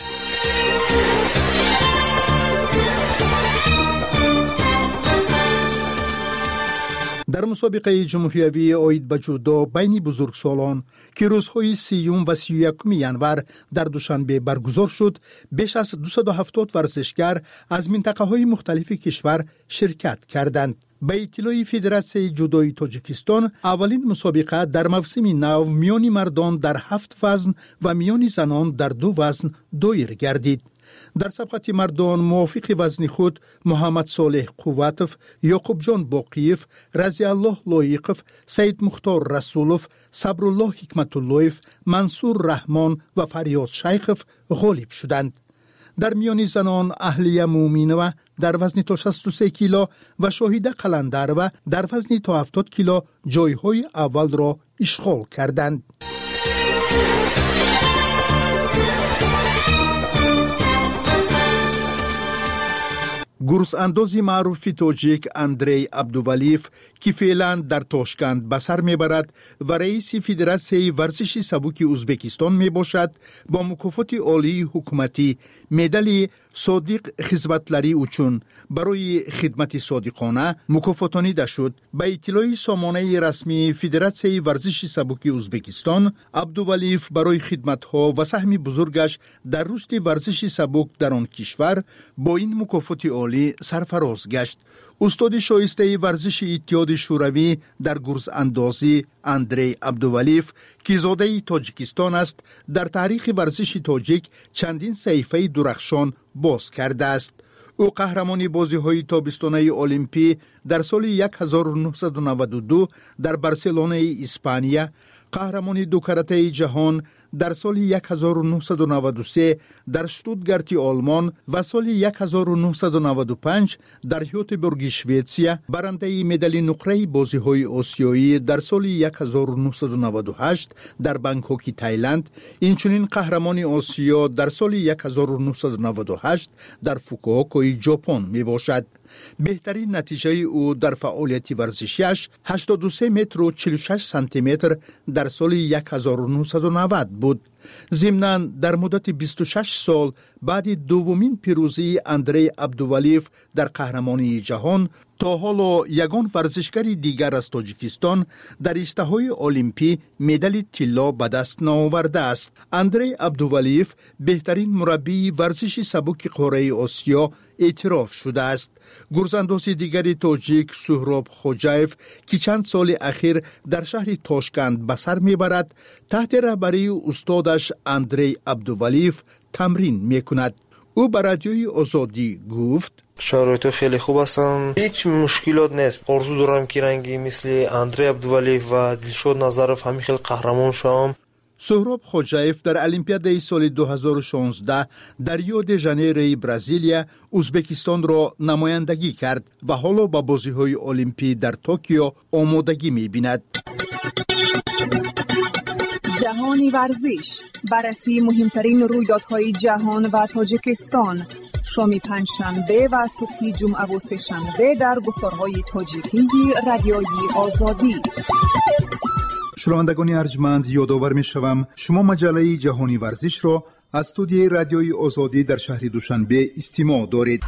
در مسابقه جمهوری عاید به جودو بین بزرگسالان که روزهای سیوم و سی و یکم ژانویه در دوشنبه برگزار شد، بیش از دویست و هفتاد ورزشگر از منطقه‌های مختلف کشور شرکت کردند. به اطلاع فدراسیون جودوی تاجیکستان، اولین مسابقه در موسم نو میان مردان در هفت وزن و میان زنان در دو وزن دایر گردید. در سبقت مردان موافق وزن خود محمد صالح قوتف، یعقوب جان باقیف، رضی الله لایقف، سید مختار رسولف، صبرالله حکمت اللهف، منصور رحمان و فریاد شیخف غالب شدند. در میان زنان اهلیه مومینوه در وزن تا شصت و سه کیلو و شاهده قلندرو در وزن تا هفتاد کیلو جایهای اول را اشغال کردند. گرز اندازی معروف تاجیک اندری عبدوولیف که فعلا در تاشکند به سر میبرد و رئیس فدراسیون ورزش سبک ازبکستان می باشد، با مکافات عالی حکومتی مدال صادق خدمتلری اوچون برای خدمت صادقانه مکافاتانیده شد. به اطلاع سامانه رسمی فدراسیون ورزش سبک ازبکستان، عبدوولیف برای خدمت‌ها و سهم بزرگش در رشد ورزش سبک در آن کشور با این مکافات عالی سرفراز گشت. استاد شایسته ورزش اتحاد شوروی در گرز اندازی اندری عبدولیف که زاده تاجیکستان است، در تاریخ ورزش تاجیک چندین صحیفه درخشان باز کرده است. او قهرمانی بازی‌های تابستانه المپی در سال هزار و نهصد و نود و دو در بارسلونه اسپانیا، قهرمانی دو کرته جهان در سال هزار و نهصد و نود و سه در شتوتگارت آلمان و سال هزار و نهصد و نود و پنج در هیوتبورگ شوئیسریا، برنده مدال نقره بازی‌های آسیایی در سال هزار و نهصد و نود و هشت در بانکوک تایلند، اینچنین قهرمانی آسیا در سال هزار و نهصد و نود و هشت در فوکووکا ژاپن می باشد. بهترین نتیجه او در فعالیت ورزشیش هشتاد و سه متر و چهل و شش سانتی متر در سال هزار و نهصد و نود بود. ضمناً در مدت بیست و شش سال بعد دومین پیروزی اندری عبدولیف در قهرمانی جهان، تا حالا یگان ورزشکار دیگر از تاجیکستان در اشتهای المپی مدال طلا به دست نآورده است. اندری عبدولیف بهترین مربی ورزش سبک قاره آسیا اعتراف شده است. گرزانداز دیگری تاجیک سهراب خوجایف که چند سال اخیر در شهر تاشکند به سر میبرد، تحت رهبری استادش اندری عبدولیف تمرین میکند. او به رادیوی آزادی گفت: شرایط خیلی خوب هستن، هیچ مشکلات نیست. آرزو دارم که رنگی مثل اندری عبدولیف و دلشاد نظرف همین خیلی قهرمان شوم. سهراب خوجایف در المپیاد سال دو هزار و شانزده در ریو د ژانیرو برزیلیا ازبکستان را نمایندگی کرد و حالا با بازی‌های المپی در توکیو آمادگی می‌بیند. جهانی ورزش، بررسی مهمترین رویدادهای جهان و تاجیکستان، شام پنجشنبه و صبح جمعه و سه‌شنبه در گفتارهای تاجیکی رادیوی آزادی. شنوندگان ارجمند، یادآور می‌شوم شما مجله جهانی ورزش را از استودیوی رادیوی آزادی در شهر دوشنبه استماع دارید.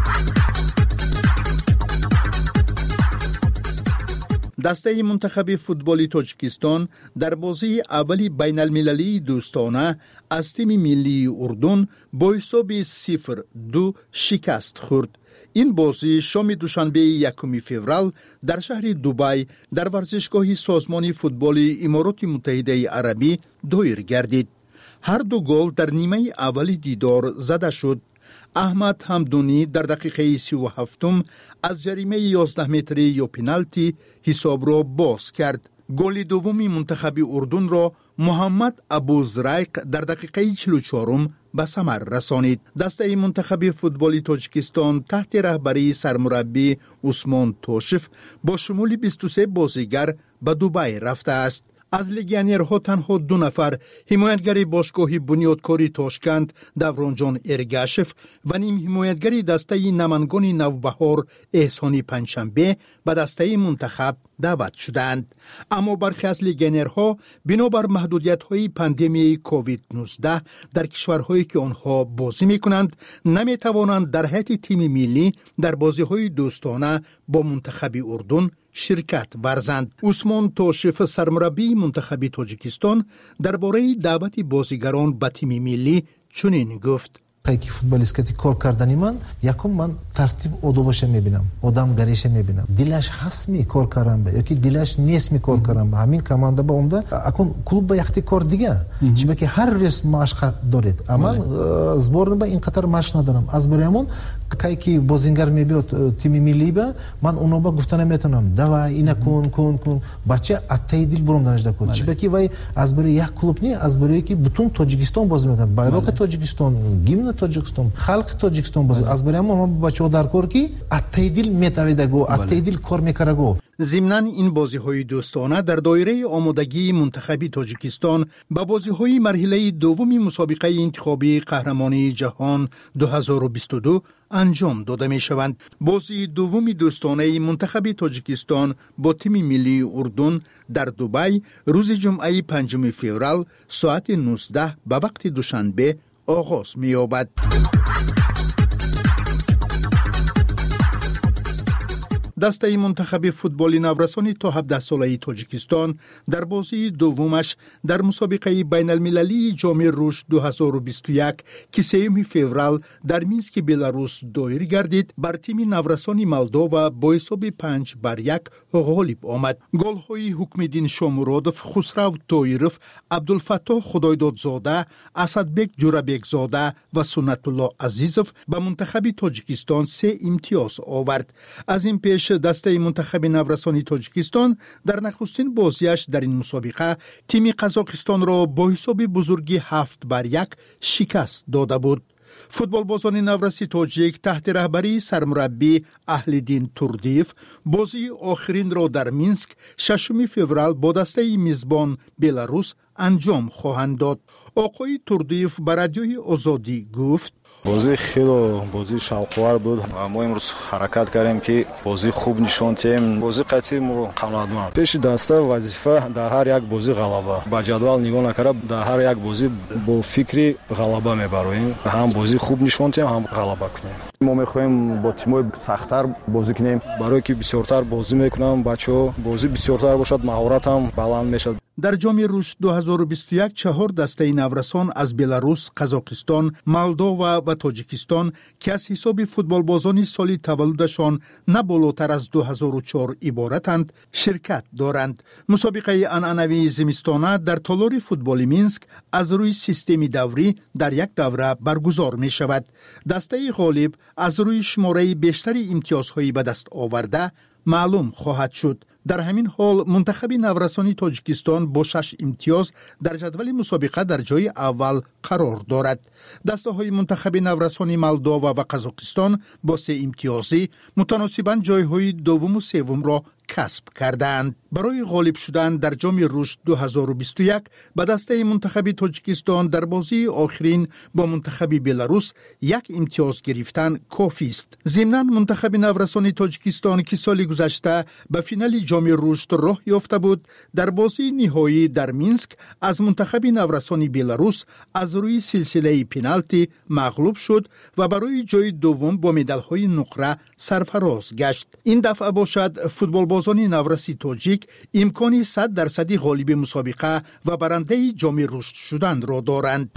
دسته منتخب فوتبال تاجیکستان در بازی اولی بین المللی دوستانه از تیم ملی اردن با حساب صفر دو شکست خورد. این بازی شام دوشنبه یکم فوریه در شهر دبی در ورزشگاه سازمان فوتبال امارات متحده عربی دایر گردید. هر دو گل در نیمه اولی دیدار زده شد. احمد حمدونی در دقیقه سی و هفتم از جریمه یازده متری یا پنالتی حساب را باز کرد. گل دومی منتخب اردن را محمد ابوزرایق در دقیقه چهل و چهار به ثمر رسانید. دسته منتخب فوتبال تاجیکستان تحت رهبری سرمربی عثمان توشف با شمول بیست و سه بازیگر به دبی رفته است. از لگیونرها تنها دو نفر، حمایتگر باشگاه بنیادکاری تاشکند دورانجان ارگاشف و نیم حمایتگر دسته نمنگان نوبهار احسانی پنجشنبه به دسته منتخب دعوت شدند. اما برخی از لگیونرها بنابر محدودیت‌های پاندمی کووید نوزده در کشورهایی که آنها بازی می‌کنند نمی‌توانند در هیئت تیم ملی در بازی‌های دوستانه با منتخب اردن شرکت ورزند. عثمان توشف سرمربی منتخب تاجیکستان درباره دعوت بازیگران به تیم ملی چنین گفت: пайки футболисткати кор кардани ман якум ман тартиб одобаша мебинам, одамгариша мебинам. Дилаш ҳастми кор кардан ба ёки дилаш нестми кор кардан ба ҳамин команда ба омда акун клуб ба яхти кор дига чиба ки ҳар рӯз машқ доред. Аман зборна ба ин қатар машқ надорам. Аз бароямон кай ки бозингар мебиёд тими милли ба ман оно ба гуфта наметавонам. Давай ина кун кун кун бача аттай дил буром данажда кун. Чиба ки вай аз барои як клуб не, аз барои ки бутун Тоҷикистон бозӣ мекунад. Байроқи Тоҷикистон, гимн Тоҷикистон, халқи Тоҷикистон бозӣ. Аз барои ҳама бачаҳо дар кор ки аттай дил метавидаго, аттай дил кор мекараго. ضمناً این بازی‌های دوستانه در دایره آمادگی منتخب تاجیکستان به بازی‌های مرحله دوم مسابقه انتخابی قهرمانی جهان دو هزار و بیست و دو انجام داده می‌شوند. بازی دوم دوستانه منتخب تاجیکستان با تیم ملی اردن در دبی روز جمعه پنجم فوریه ساعت نوزده به وقت دوشنبه آغاز می‌یابد. دسته منتخب فوتبال نورسانی تا هفده ساله تاجیکستان در بازی دومش در مسابقه بین المللی جام رشد دو هزار و بیست و یک که سوم فوریه در مینسک بلاروس دایر گردید بر تیم نورسانی مولداوا با حساب پنج بر یک غالب آمد. گل‌های حکم‌الدین شامورادов، خسرو طایرов، عبدالفتاح خدایدادزاده، اسدبек جورابекزاده و سنت الله عزیزов به منتخب تاجیکستان سه امتیاز آورد. از این پیش دسته منتخب نورسانی تاجیکستان در نخستین بازیش در این مسابقه تیم قزاقستان را با حساب بزرگی هفت بر یک شکست داده بود. فوتبال بازان نورسی تاجیک تحت رهبری سرمربی اهلدین توردیف بازی آخرین را در مینسک ششم فوریه با دسته میزبان بلاروس انجام خواهند داد. آقای توردیف به رادیوی آزادی گفت: بازی خیلی بازی شوق‌آور بود. ما امروز حرکت کردیم که بازی خوب نشون دهیم. بازی قطعی ما قناعتمند. پیش دسته وظیفه در هر یک بازی غلبه. با جدول نگاه نکرده در هر یک بازی با فکری غلبه میبریم. هم بازی خوب نشون دهیم هم غلبه کنیم. ما میخوایم با تیم‌های سخت‌تر بازی کنیم برای که بسیارتر بازی میکنم. بچه‌ها بازی بسیارتر باشد، مهارت هم بلند میشد. در جام رشد دو هزار و بیست و یک چهار دسته نورسان از بلاروس، قزاقستان، مولداوا و تاجیکستان که از حساب فوتبال بازان سال تولدشان نه بالاتر از دو هزار و چهار عبارتند شرکت دارند. مسابقه عنعنوی زمستانه در تالار فوتبال مینسک از روی سیستم دوری در یک دوره برگزار می شود. دسته غالب از روی شماره بیشتر امتیازهایی به دست آورده معلوم خواهد شد. در همین حال منتخب نورسانی تاجیکستان با شش امتیاز در جدول مسابقه در جای اول قرار دارد. دسته های منتخب نورسانی مولداوا و قزاقستان با سه امتیازی متناسباً جایهای دوم و سوم را کسب کردند. برای غالب شدن در جام رشد دو هزار و بیست و یک به دسته منتخب تاجیکستان در بازی آخرین با منتخب بلاروس یک امتیاز گرفتن کافی است. ضمناً منتخب نورسانی تاجیکستان که سال گذشته به فینال جام رشد راه یافته بود در بازی نهایی در مینسک از منتخب نورسانی بلاروس از روی سلسله پنالتی مغلوب شد و برای جای دوم با مدال‌های نقره سرفراز گشت. این دفعه باشد فوتبال بازان نورسی تاجیک امکانی صد درصدی غالب مسابقه و برنده جام رشد شدن را دارند.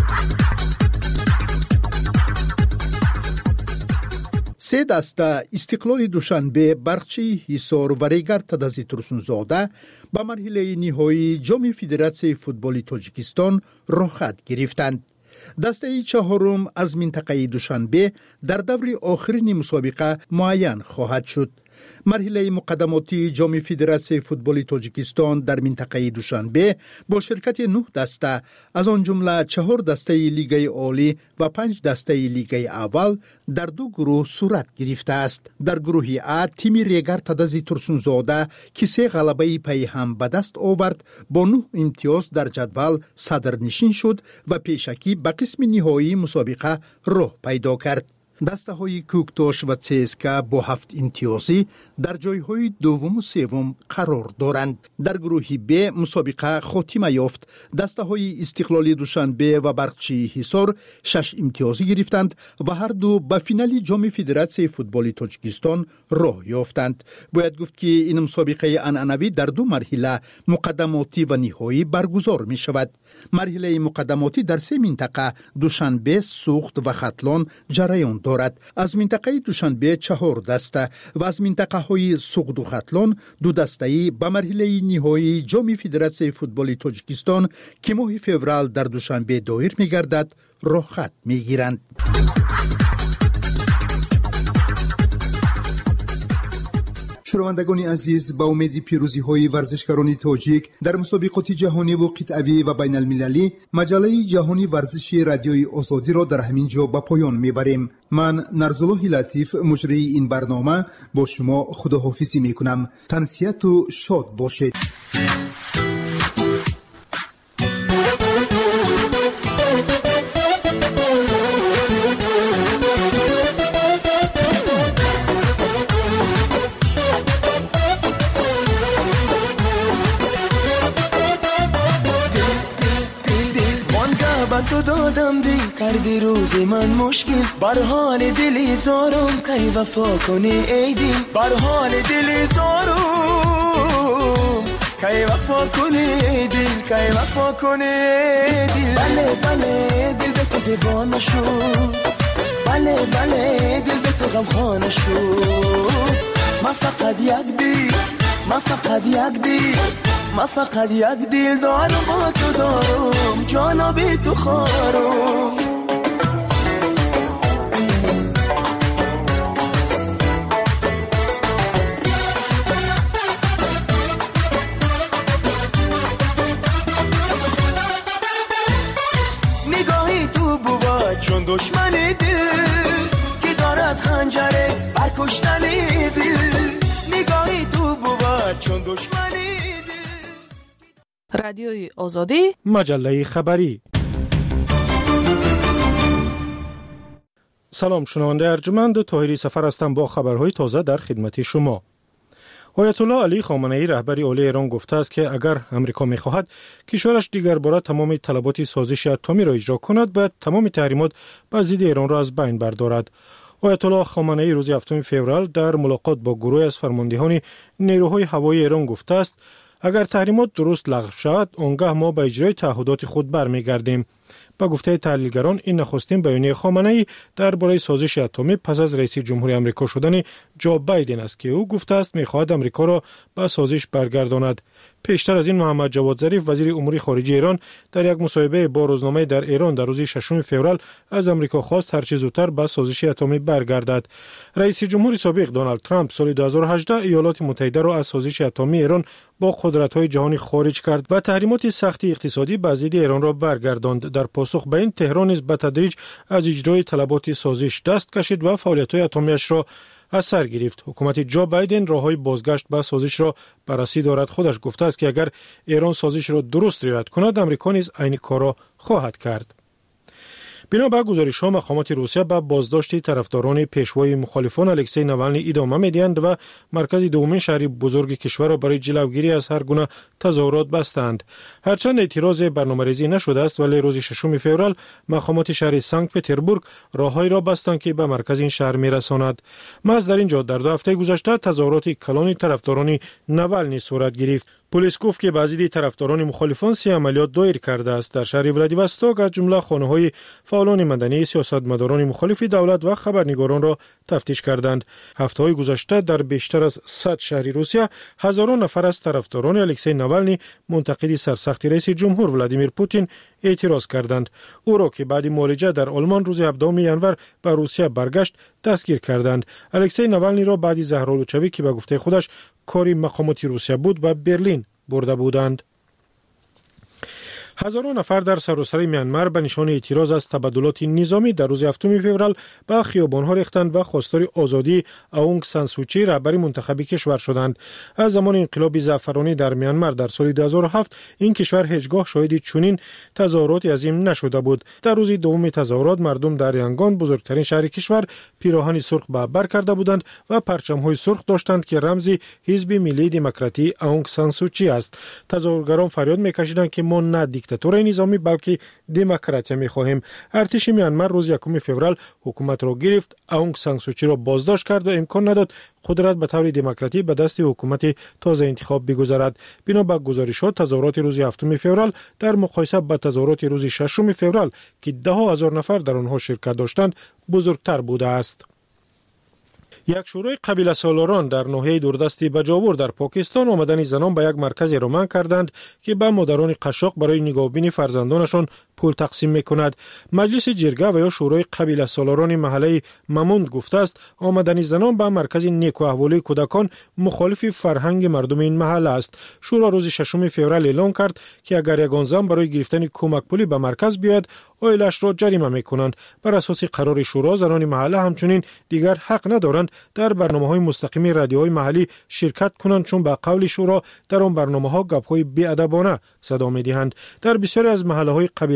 سه دسته استقلال دوشنبه، برقچی حصار و ریگر تدازی ترسونزاده به مرحله نهایی جام فدراسیون فوتبال تاجیکستان راه خط گرفتند. دسته چهارم از منطقه دوشنبه در دور آخرین مسابقه معین خواهد شد. مرحله مقدماتی جام فدراسیون فوتبال تاجیکستان در منطقه دوشنبه با شرکت نه دسته از آن جمله چهار دسته لیگ عالی و پنج دسته لیگ اول در دو گروه صورت گرفته است. در گروه ا تیم ریگر تدازی ترسونزاده که سه غلبه پی هم به دست آورد با نه امتیاز در جدول صدرنشین شد و پیشکی به قسم نهایی مسابقه راه پیدا کرد. دسته های کوکتاش و چسکا با هفت امتیازی در جای های دوم و سوم قرار دارند. در گروه ب مسابقه خاتمه یافت. دسته های استقلال دوشنبه و برقچی حصار شش امتیازی گرفتند و هر دو به فینال جام فدراسیون فوتبال تاجیکستان راه یافتند. باید گفت که این مسابقه عنعنوی در دو مرحله مقدماتی و نهایی برگزار می شود. مرحله مقدماتی در سه منطقه دوشنبه، سوخت و ختلان جریان دارد. از منطقه دوشنبه چهار دسته و از منطقه های سوخت و ختلان دو دسته به مرحله نهایی جام فدراسیون فوتبال تاجیکستان که ماه فوریه در دوشنبه دایر می گردد راه خط می گیرند. شنوندگان عزیز، با امید پیروزی های ورزشکاران تاجیک در مسابقات جهانی و قطعی و بین المللی، مجله جهانی ورزشی رادیوی آزادی را در همین جا به پایان میبریم. من نرزالله لطیف مجری این برنامه با شما خداحافظی میکنم. تنسیت و شاد باشید. تو دادم دل کردی روز من مشکل بر حال دلی زارم کی وفا کنی ای دل بر حال دلی زارم کی وفا کنی ای دل کی وفا کنی ای دل بله بله دل به تو دیوانه شد بله بله دل به تو غمخانه شد ما فقط یک دل ما فقط یک دل ما فقط یک دل دارم با تو دارم جانا بی تو خارم نگاهی تو بود چون دشمنی دل که دارد خنجره بر کشتنی دل نگاهی تو بود چون دشمنی رادیوی آزادی مجله خبری. سلام شنونده ارجمند، طاهری سفر هستم با خبرهای تازه در خدمت شما. آیت الله علی خامنه ای رهبر عالی ایران گفته است که اگر امریکا می‌خواهد کشورش دیگر بار تمام طلبات سازش اتمی را اجرا کند باید تمام تحریمات بر ضد ایران را از بین بردارد. آیت الله خامنه ای روز هفتم فوریه در ملاقات با گروه از فرماندهان نیروهای هوایی ایران گفته است اگر تحریمات درست لغو شود آنگاه ما به اجرای تعهدات خود برمیگردیم. با گفته تحلیلگران این نخستین بیانیه خامنه ای درباره سازش اتمی پس از رئیس جمهوری آمریکا شدن جو بایدن است که او گفته است می‌خواهد آمریکا را به سازش برگرداند. پیشتر از این محمد جواد ظریف وزیر امور خارجه ایران در یک مصاحبه با روزنامه در ایران در روز ششم فوریه از آمریکا خواست هر چه زودتر به سازش اتمی برگردد. رئیس جمهور سابق دونالد ترامپ سال دو هزار و هجده ایالات متحده را از سازش اتمی ایران با قدرت‌های جهانی خارج کرد و تحریمات سخت اقتصادی بر ضد ایران را برگرداند. در پاسخ به این تهران نیز به تدریج از اجرای طلبات سازش دست کشید و فعالیت‌های اتمیش را از سر گرفت. حکومت جو بایدن راههای بازگشت به سازش را بررسی دارد. خودش گفته است که اگر ایران سازش را درست رعایت کند آمریکا نیز عین کار را خواهد کرد. بنا به گزارش‌ها مقامات روسیه به بازداشت طرفداران پیشوای مخالفان الکسی ناوالنی ادامه می‌دهند و مرکز دومین شهر بزرگ کشور را برای جلوگیری از هر گونه تظاهرات بستند. هرچند اعتراض برنامه‌ریزی نشده است ولی روز ششم فوریه مقامات شهر سنت پتربورگ راههایی را بستند که به مرکز این شهر می‌رساند. محض در اینجا در دو هفته گذشته تظاهرات کلان طرفداران ناوالنی صورت گرفت. پلیس گفت که بعضی طرفداران مخالفان سی عملیات دایر کرده است. در شهر ولادیواستوک از جمله خانه‌های فعالان مدنی، سیاستمداران مخالف دولت و خبرنگاران را تفتیش کردند. هفته‌های گذشته در بیشتر از صد شهر روسیه هزاران نفر از طرفداران الکسی ناوالنی منتقد سرسخت رئیس جمهور ولادیمیر پوتین اعتراض کردند. او را که بعد معالجه در آلمان روز هفدهم ژانویه به روسیه برگشت دستگیر کردند. الکسی ناوالنی را بعد زهرآلودشوی که به گفته خودش کاری مقامات روسیه بود به برلین برده بودند. هزاران نفر در سراسر میانمار به نشان اعتراض از تبادلات نظامی در روز هفتم فوریه به خیابان‌ها ریختند و خواستار آزادی اونگ سان سوچی رهبر منتخب کشور شدند. از زمان انقلاب زعفرانی در میانمار در سال دو هزار و هفت این کشور هیچگاه شاهد چنین تظاهرات عظیم نشده بود. در روز دوم تظاهرات مردم در یانگان بزرگترین شهر کشور پیراهن سرخ به بر کرده بودند و پرچم‌های سرخ داشتند که رمز حزب ملی دموکراتی اونگ سان سوچی است. تظاهرگران فریاد می‌کشیدند که ما نه دیکتاتوری نظامی بلکه دموکراسی می‌خواهیم. ارتش میانمار روز یکم فوریه حکومت را گرفت، اونگ سان سوچی را بازداشت کرد و امکان نداد قدرت به طور دموکراتی به دست حکومت تازه انتخاب بگذارد. بنا به گزارشات تظاهرات روز هفتم فوریه در مقایسه با تظاهرات روز ششم فوریه که ده هزار نفر در آنها شرکت داشتند بزرگتر بوده است. یک شورای قبیله سالاران در ناحیه دوردست بجاور در پاکستان آمدن زنان به یک مرکز را منع کردند که به مادران قشاق برای نگاهبینی فرزندانشان پول تقسیم میکند. مجلس جرگه و یا شورای قبیله سالاران محله مموند گفته است آمدن زنان به مرکز نیک و احوالی کودکان مخالف فرهنگ مردم این محله است. شورا روز ششم فوریه اعلام کرد که اگر یگان زن برای گرفتن کمک پولی به مرکز بیاید عائله‌اش را جریمه میکنند. بر اساس قرار شورا زنان محله همچنین دیگر حق ندارند در برنامه‌های مستقیم رادیوهای محلی شرکت کنند چون به قول شورا در آن برنامه‌ها گپ‌های بی‌ادبانه صدا می‌دهند. در بسیاری از محله‌های قبیله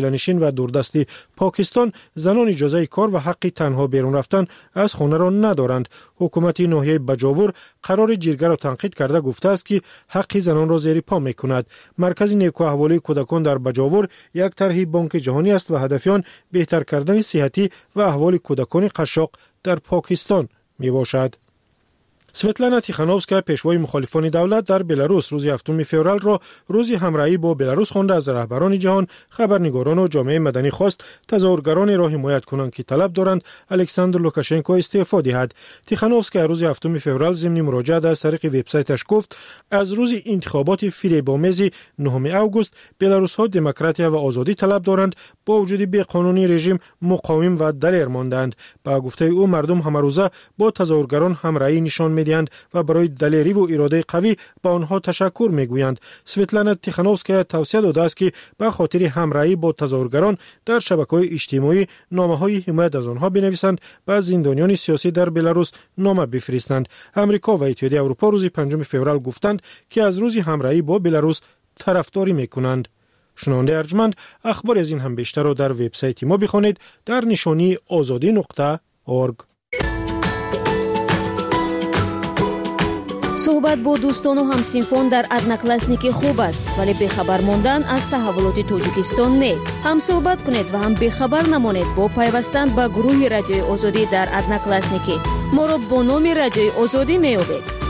جمله‌نشین و دوردستی پاکستان زنان اجازه کار و حق تنها بیرون رفتن از خانه را ندارند. حکومت ناحیه بجاور قرار جرگه را تنقید کرده گفته است که حق زنان را زیر پا می‌کند. مرکز نیکو احوالی کودکان در بجاور یک طرح بانک جهانی است و هدف آن بهتر کردن صحتی و احوال کودکان قشاق در پاکستان میباشد. سویتلانا تیخانوفسکا پیشوای مخالفان دولت در بلاروس روز هفتم فوریه را روز همراهی با بلاروس خوانده از رهبران جهان، خبرنگاران و جامعه مدنی خواست تظاهرگران را حمایت کنند که طلب دارند الکساندر لوکاشنکو استعفا دهد. تیخانوفسکا روز هفتم فوریه ضمن مراجعه از طریق وبسایتش گفت از روز انتخابات فریب‌آمیز نهم اوگوست بلاروس‌ها دموکراتیا و آزادی طلب دارند، با وجود بی‌قانونی رژیم مقاوم و دلیر ماندند. با گفته او مردم همروزه با تظاهرگران همراهی نشان می‌دهند و برای دلیری و اراده قوی با آنها تشکر می‌گویند. سویتلانا تیخانوفسکا توصیه داده است که به خاطر همراهی با تظاهرگران در شبکه‌های اجتماعی نامه‌های حمایت از آنها بنویسند و زندانیان سیاسی در بلاروس نامه بفرستند. آمریکا و اتحادیه اروپا روز پنجم فوریه گفتند که از روز همراهی با بلاروس طرفداری می‌کنند. شنونده ارجمند، اخبار از این هم بیشتر را در وبسایت ما بخوانید در نشانی آزادی نقطه اورگ. صحبت با دوستان و همسینفون در ادناکلاسنیکی خوب است، ولی بخبر موندن از تحولات تاجیکستان نه. هم صحبت کنید و هم بخبر نمانید با پیوستن به گروه رادیوی آزادی در ادناکلاسنیکی. ما را با نام رادیوی آزادی میابید.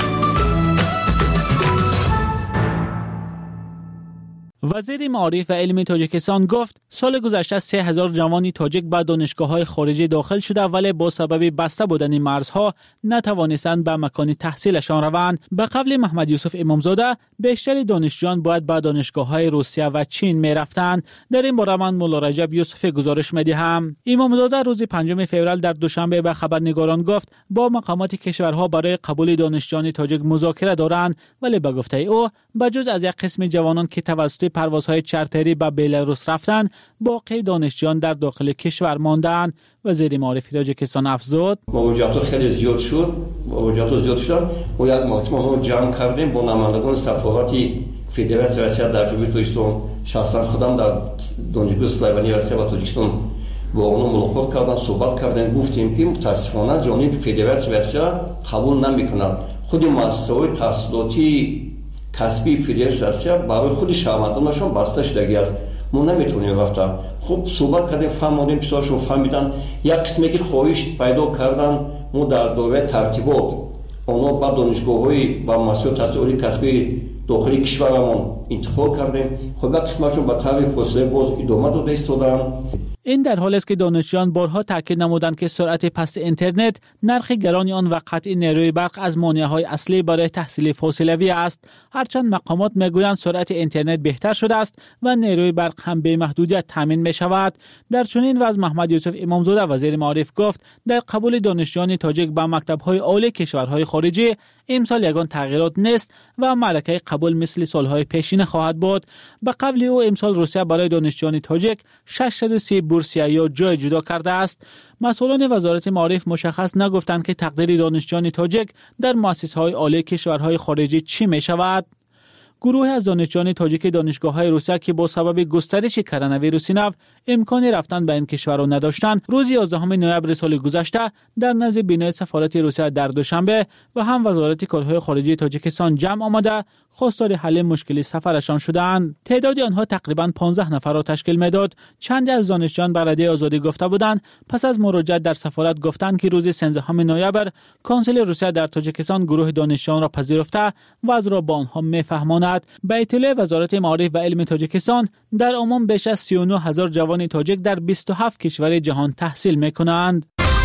وزیر معارف و علم تاجیکستان گفت سال گذشته سه هزار جوانی تاجیک به دانشگاه‌های خارجی داخل شده ولی با سبب بسته بودن مرزها نتوانستند به مکان تحصیلشان روند. به قول محمد یوسف امامزاده بیشتر دانشجویان باید به دانشگاه‌های روسیه و چین می‌رفتند. در این باره من مولا رجب یوسف گزارش می‌دهم. امامزاده روز پنجم فوریه در دوشنبه به خبرنگاران گفت با مقامات کشورها برای قبول دانشجویان تاجیک مذاکره دارند، ولی به گفته او بجز از یک قسم جوانان که توسط پروازهای چارتری به بلاروس رفتند، باقی دانشجویان در داخل کشور ماندند. وزیر معارف تاجیکستان افزود موجودات خیلی زیاد شد، موجودات زیاد شد و یک مجموعه رو جمع کردیم با نمایندگان سفارتی فدراسیون روسیه در جنوب تاجیکستان. شخصا خودم در دانشگاه اسلوونی روسیه و تاجیکستان با اونها ملاقات کردم، صحبت کردیم، گفتیم که متاسفانه جانب فدراسیون روسیه قبول نمی‌کند. خود مؤسسه‌های تحصیلاتی کسبی فدراسیون روسیه برای خود شهروندانشان بسته شدگی است. ما نمیتونیم رفتن. خب صحبت کردیم، فهمیدیم، چیزاشو فهمیدن. یک قسمی که خواهش پیدا کردن، ما در دوره ترتیبات اونا با دانشگاه‌های و مؤسسات تحصیلی کسبی داخلی کشورمون انتخاب کردیم. خب یک قسمتشون با طرح فاصله باز ادامه داده ایستادن. این در حالی است که دانشجویان بارها تاکید نمودند که سرعت پست اینترنت، نرخ گران آن و قطع نیروی برق از مانع‌های اصلی برای تحصیل فاصله‌ای است. هرچند مقامات میگویند سرعت اینترنت بهتر شده است و نیروی برق هم به محدودیت تامین می شود. در چنین وضع محمد یوسف امامزاده وزیر معارف گفت در قبول دانشجویان تاجیک به مکتب‌های عالی کشورهای خارجی امسال یگان تغییرات نیست و معرکه قبول مثل سالهای پیشین خواهد بود. به قول او امسال روسیه برای دانشجویان تاجیک ششصد و سی بورسیه یا جای جدا کرده است. مسئولان وزارت معارف مشخص نگفتند که تقدیر دانشجویان تاجیک در مؤسسه‌های عالی کشورهای خارجی چی می شود. گروه از دانشجویان تاجیک دانشگاه‌های روسیه که با سبب گسترش کرونا ویروس نو امکان رفتن به این کشورها نداشتند، روز یازدهم نوامبر سال گذشته در نزد بینای سفارت روسیه در دوشنبه و هم وزارت کارهای خارجه تاجیکستان جمع آمده خواستار حل مشکل سفرشان شدند. تعداد آنها تقریباً پانزده نفر را تشکیل میداد. چند از دانشجویان به رادیو آزادی گفته بودند پس از مراجعه در سفارت گفتند که روز سیزدهم نوامبر کنسول روسیه در تاجیکستان گروه دانشجویان را پذیرفته و از را با آنها میفهماند. به اطلاع وزارت معارف و علم تاجیکستان در عموم بیش از سی و نه هزار جوان تاجیک در بیست و هفت کشور جهان تحصیل میکنند.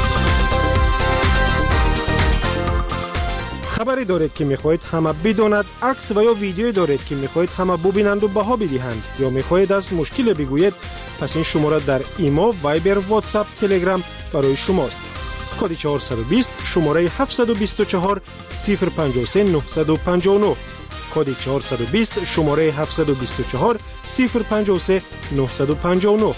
خبری دارید که میخواهید همه بداند، عکس و یا ویدیویی دارید که میخواهید همه ببینند و بها بدهند، یا میخواهید از مشکل بگویید، پس این شماره در ایما، وایبر، واتساپ، تلگرام برای شماست. کد چهارصد و بیست شماره هفتصد و بیست و چهار صفر پنجاه و سه نهصد و پنجاه و نه. کد چهارصد و بیست شماره هفتصد و بیست و چهار صفر پنجاه و سه نهصد و پنجاه و نه.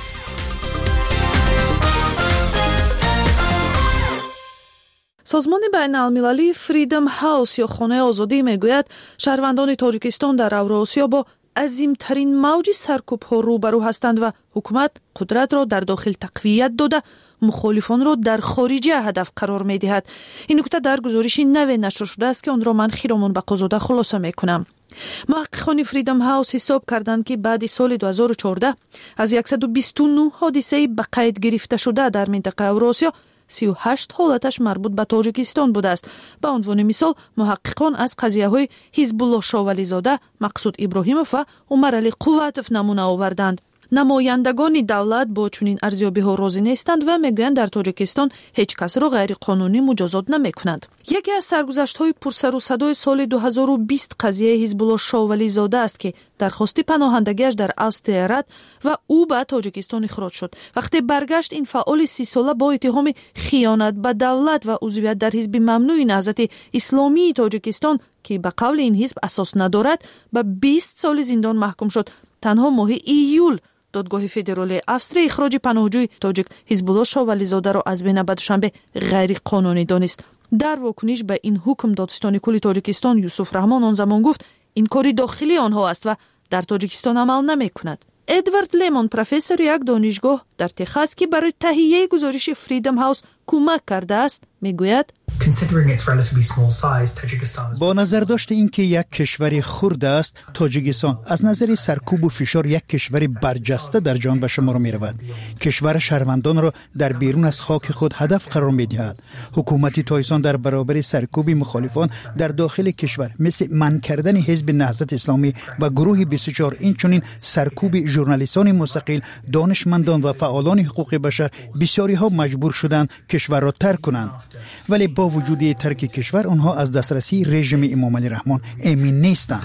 سازمان بین‌المللی فریدم هاوس یا خانه آزادی میگوید شهروندان تاجیکستان در اوراسیا با азимтарин мавҷи саркӯбҳо рӯбарӯ ҳастанд ва ҳукумат қудратро дар дохил тақвият дода мухолифонро дар хориҷия ҳадаф қарор медиҳад. ин нукта дар гузориши наве нашр шудааст ки онро ман Хиромон Бақозода хулоса мекунам. муҳаққиқони Freedom House ҳисоб карданд ки баъди соли ду ҳазору чордаҳ аз яксаду бисту нӯҳ ҳодисаи ба қайд гирифташуда дар минтақаи Авросиё сию ҳашт ҳолаташ марбут ба Тоҷикистон будааст. ба унвони мисол муҳаққиқон аз қазияҳои Ҳизбуллоҳ Шовализода, Мақсуд Иброҳимов ва Умарали Қувватов намуна оварданд. намояндагони давлат бо чунин арзёбиҳо розӣ нестанд ва мегӯянд дар Тоҷикистон ҳеҷ касро ғайриқонунӣ муҷозот намекунанд. яке аз саргузаштҳои пурсару садои соли ду ҳазору бист қазияи Ҳизбуллоҳ Шовализода аст ки дархости паноҳандагиаш дар Австрия рад ва ӯ ба Тоҷикистон ихроҷ шуд. вақте баргашт, ин фаъоли си сола бо иттиҳоми хиёнат ба давлат ва узвият дар ҳизби мамнӯи Наҳзати Исломии Тоҷикистон ки ба қавли ин ҳизб асос надорад, ба бист соли зиндон маҳкум шуд. танҳо моҳи июл додгоҳи федералии Австрия ихроҷи паноҳҷӯи тоҷик Ҳизбуллоҳ Шовализодаро аз бена ба душанбе ғайриқонунӣ донист. дар вокуниш ба ин ҳукм додистони кули Тоҷикистон Юсуф Раҳмон он замон гуфт, ин кори дохилии онҳо аст ва дар Тоҷикистон амал намекунад. Эдвард Лемон, профессори як донишгоҳ дар Техас, ки барои таҳияи гузориши Freedom House кӯмак кардааст, мегӯяд: бо назардошти ин ки як кишвари хурд аст, Тоҷикистон аз назари саркӯбу фишор як кишвари барҷаста дар ҷаҳон ба шумор меравад. кишвар шаҳрвандонро дар берун аз хоки худ ҳадаф қарор медиҳад. ҳукумати тоисон дар баробари саркӯби мухолифон дар дохили кишвар мисли манъ кардани ҳизби Наҳзати Исломӣ ва гурӯҳи бисту чор, инчунин саркӯби журналистони мустақил, донишмандон ва фаъолони ҳуқуқи башар, бисёриҳо маҷбур шуданд кишварро тарк кунанд. вале бо вуҷуди тарки кишвар, онҳо аз дастрасии режими Эмомалӣ Раҳмон эмин нестанд.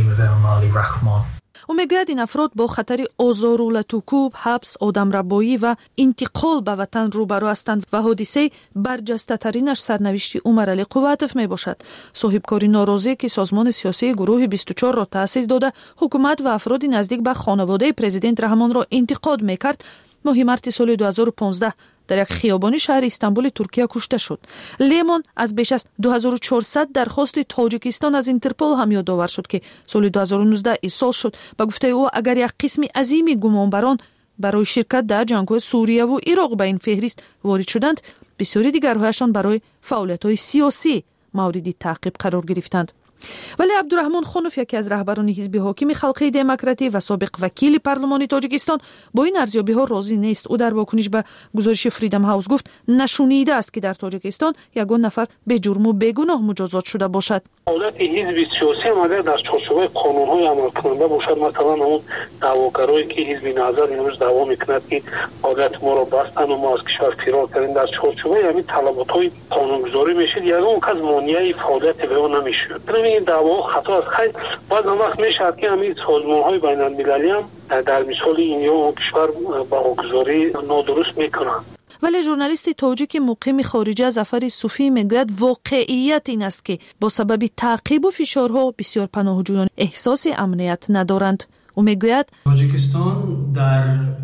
ӯ мегӯяд, ин афрод бо хатари озору латукӯб, ҳабс, одамрабоӣ ва интиқол ба ватан рӯбарӯ ҳастанд ва ҳодисаи барҷастатаринаш сарнавишти Умарали Қувватов мебошад. соҳибкори норозӣ ки созмони сиёсии гурӯҳи бисту чорро таъсис дода ҳукумат ва афроди наздик ба хонаводаи президент Раҳмонро интиқод мекард, моҳи марти соли ду ҳазору понздаҳ дар як хиёбони шаҳри Истанбули Туркия кушта шуд. Лемон аз беш аз ду ҳазору чорсад дархости Тоҷикистон аз Интерпол ҳам ёдовар шуд, ки соли ду ҳазору нуздаҳ ирсол шуд. ба гуфтаи ӯ, агар як қисми азими гумонбарон барои ширкат дар ҷангҳои Сурияву Ироқ ба ин феҳрист ворид шуданд, бисёри дигарҳояшон барои фаъолиятҳои сиёсӣ мавриди таъқиб қарор гирифтанд. вале Абдураҳмон Хонов, яке аз раҳбарони ҳизби ҳокими Халқии демократӣ ва собиқ вакили парлумони Тоҷикистон, бо ин арзёбиҳо розӣ нест. ӯ дар вокуниш ба гузориши Freedom House гуфт, нашунидааст ки дар Тоҷикистон ягон нафар беҷурму бегуноҳ муҷозот шуда бошад. ҳолати ҳизби сиёсӣ амалият дар чорчӯбаи қонунҳои амалкунанда бошад. масалан ҳамон даъвогарое ки ҳизби Наҳзат имрӯз даъво мекунад ки ҳолати моро бастанд ва мо аз кишвар фирор кардем, дар чорчӯбаи ҳамин талаботҳои қонунгузорӣ мешид, ягон кас монеаи фаъолияти вео намешуд. این دعوا خطا است. خیلی بعد وقت میشه که همین سازمان‌های بین‌المللی هم در مثال این یا کشور باگذاری نادرست میکنن. ولی ژورنالیست تاجیک مقیم خارجه ظفر صوفی میگوید واقعیت این است که با سبب تعقیب و فشارها بسیار پناهجویان احساس امنیت ندارند. او میگوید تاجیکستان در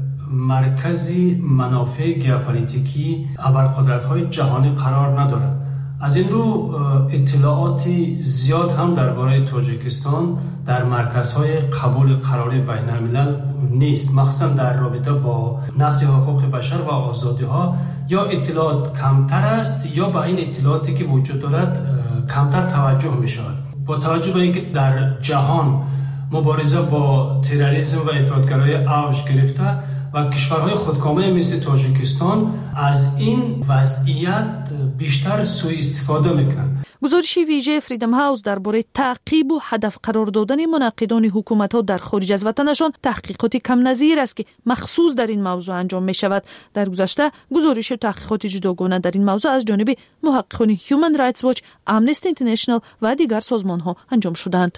مرکز منافع ژئوپلیتیکی ابرقدرت‌های جهانی قرار ندارد. از این رو اطلاعاتی زیاد هم درباره تاجیکستان در مرکزهای قبول قرار بین الملل نیست، مخصوصا در رابطه با نقض حقوق بشر و آزادی ها. یا اطلاعات کمتر است یا به این اطلاعاتی که وجود دارد کمتر توجه می شود. با توجه به اینکه در جهان مبارزه با تروریسم و افراطگرایی اوج گرفته و کشورهای خودکامه مثل تاجیکستان از این وضعیت بیشتر سوء استفاده میکنند. گزارش ویژه فریدم هاوس درباره تعقیب و هدف قرار دادن منعقدان حکومت‌ها در خارج از وطنشان تحقیقاتی کم نظیر است که مخصوص در این موضوع انجام می شود. در گذشته گزارش و تحقیقات جداگانه در این موضوع از جانب محققان هیومن رایتس واچ، آمنستی اینترنشنال و دیگر سازمان‌ها انجام شدند.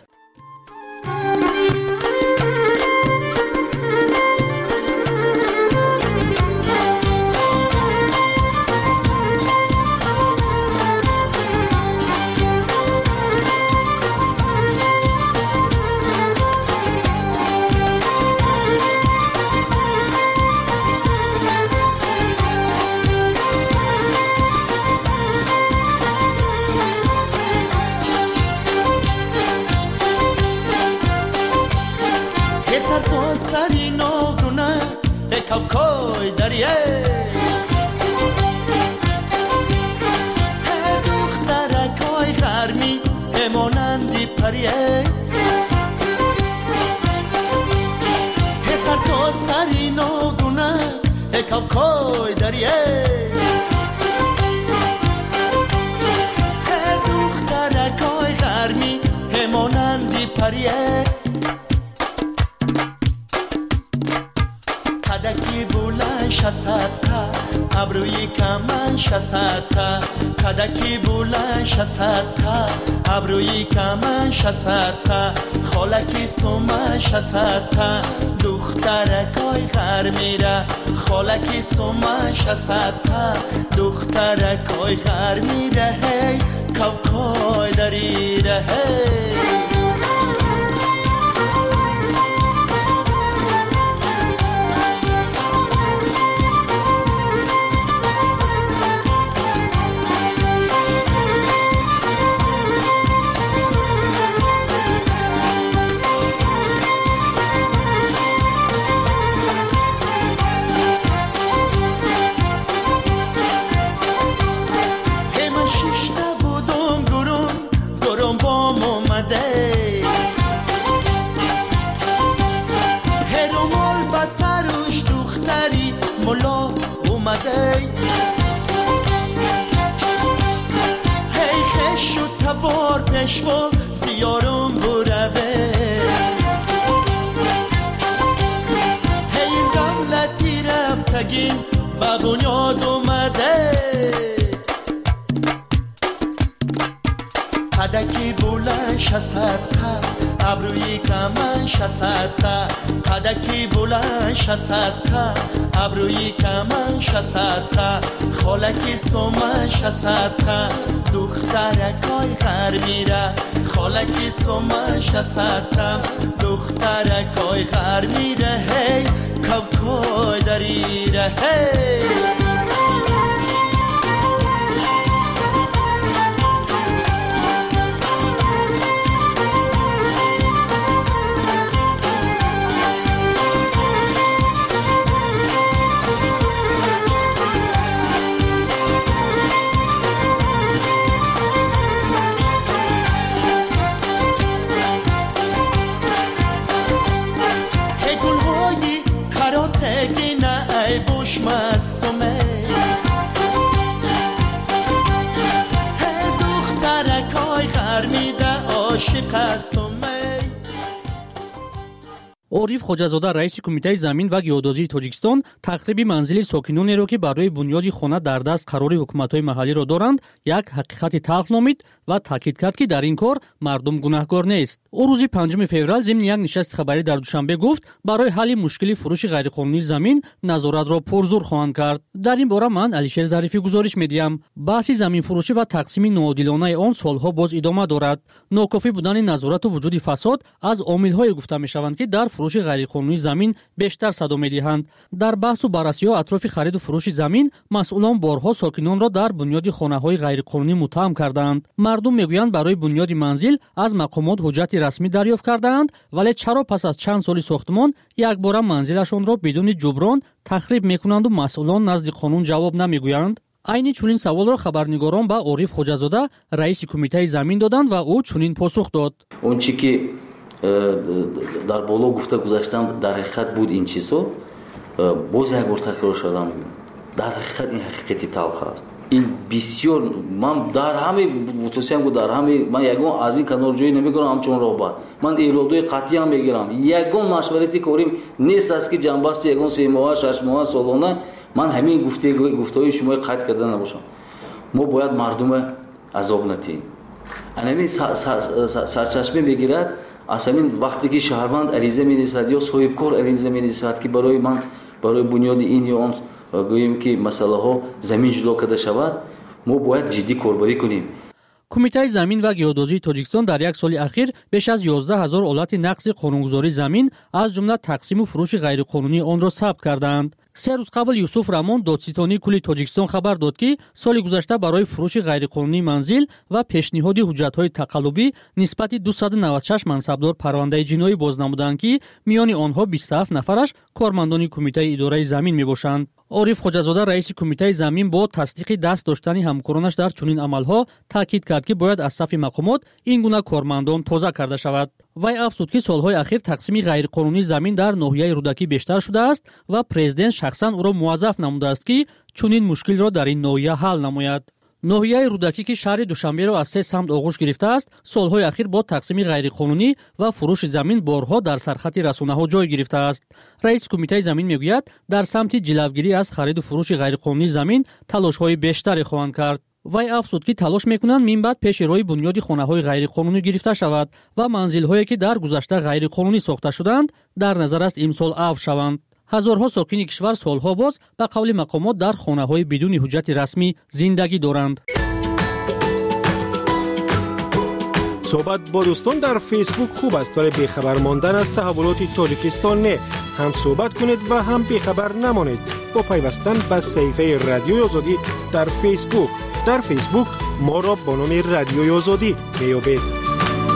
تو سری ناگونه کاوکای دریه دخترکای غرمی همانندی پریه پسر تو سری ناگونه کاوکای دریه دخترکای غرمی همانندی پریه کدکی بلند شصدقه ابروی کمن شصدقه کدکی بلند شصدقه ابروی کمن شصدقه خالکی سومه شصدقه دخترکای غر میره خالکی سومه شصدقه دخترکای غر میره هی کاوکای دریره هی ملا اومده هی خش و تبار پشوا سیارم بروه هی دولتی رفتگیم به بنیاد اومده کدکی بلند شصدقه ابروی کمن شصدقه کدکی بلند شصدقه ابروی کمن شصدقه خالکی سومه شصدقه دخترکای غر میره خالکی سومه شصدقه دخترکای غر میره هی کاوکای دریره هی مستمه دخترکای غر میده عاشق استمه عارف خوجازاده رئیس کمیته زمین و گیودازی تاجیکستان تخریب منزل ساکنانی را که برای بنیاد خانه در دست قرار حکومت‌های محلی را دارند یک حقیقت تلخ نامید و تاکید کرد که در این کار مردم گناهکار نیست. او روز پنجم فوریه ضمن یک نشست خبری در دوشنبه گفت برای حل مشکل فروش غیرقانونی زمین نظارت را پرزور خواهند کرد. در این باره من علیشیر ظریفی گزارش میدیم. بحث زمین فروشی و تقسیم ناعادلانه آن سالها باز ادامه دارد. ناکافی بودن نظارت و وجود فساد از عامل‌های گفته می‌شوند که در فروش غیرقانونی زمین بیشتر صدا می‌دهند. در بحث و بررسی‌ها اطراف خرید و فروش زمین مسئولان بارها ساکنان را در بنیاد خانه‌های غیرقانونی متهم کردند. مردم میگویند برای بنیاد منزل از مقامات حجت رسمی دریافت کردند، ولی چرا پس از چند سال ساختمان یک بار منزلشان را بدون جبران تخریب میکنند و مسئولان نزد قانون جواب نمیگویند؟ عین چنین سوال را خبرنگاران به عارف خوجازاده رئیس کمیته زمین دادند و او چنین پاسخ داد. اون چیزی که در بالا گفته گذاشتم در حقیقت بود این چیزو باز یک بار تکرار شدم. در حقیقت این حقیقتی تلخ است. این بسیار من در همه توصیه می‌کنم در همه من یگان از این کنار جویی نمی‌کنم همچون رهبر من ایرادای قطعی هم میگیرم یگان مشورتی کاریم نیست است که جنبست یگان سه ماه شش ماه سالانه من همین گفته گفتهای شما قطع کرده نباشم. ما باید مردم عذاب ندیم. همین سرچشمه بگیرد از همین وقتی که شهروند عریضه می‌نویسد یا صاحب کار عریضه می‌نویسد که برای من برای بنیاد این یا آن گوییم که مسئله ها زمین جدا کرده شود ما باید جدی کاربری کنیم. کمیته زمین و گیودازی تاجیکستان در یک سال اخیر بیش از یازده هزار حالت نقض قانونگذاری زمین از جمله تقسیم و فروش غیرقانونی آن را ثبت کردند. سه روز قبل یوسف رامون دادستانی کل تاجیکستان خبر داد که سال گذشته برای فروش غیرقانونی منزل و پیشنهاد حجت‌های تقلبی نسبت دویست و نود و شش منصبدار پرونده جنایی باز نمودند که میان آنها بیست و هفت نفرش کارمندان کمیته اداره زمین میباشند. عارف خوجازاده رئیس کمیته زمین با تصدیق دست داشتن همکارانش در چنین عملها تاکید کرد که باید از صف مقامات این گونه کارمندان توزیع کرده شود. وی افزود که سالهای اخیر تقسیم غیرقانونی زمین در ناحیه رودکی بیشتر شده است و پرزیدنت شخصا او را موظف نموده است که چنین مشکل را در این ناحیه حل نماید. ناحیه رودکی که شهر دوشنبه را از سه سمت آغوش گرفته است، سالهای اخیر با تقسیم غیرقانونی و فروش زمین بارها در سرخط رسانه‌ها جای گرفته است. رئیس کمیته زمین میگوید در سمت جلوگیری از خرید و فروش غیرقانونی زمین تلاش‌های بیشتری خواهند کرد. وی افزود که تلاش میکنند من بعد پیش روی بنیاد خانه‌های غیرقانونی گرفته شود و منزل‌هایی که در گذشته غیرقانونی ساخته شدند در نظر است امسال عفو شوند. هزارها ساکن کشور سالها باز به قول مقامات در خانه‌های بدون حجت رسمی زندگی دارند. صحبت با دوستان در فیسبوک خوب است ولی بیخبر ماندن از تحولات تاجیکستان نه. هم صحبت کنید و هم بیخبر نمانید با پیوستن به صفحه رادیوی آزادی در فیسبوک. در فیسبوک ما را با نام رادیوی آزادی میابید.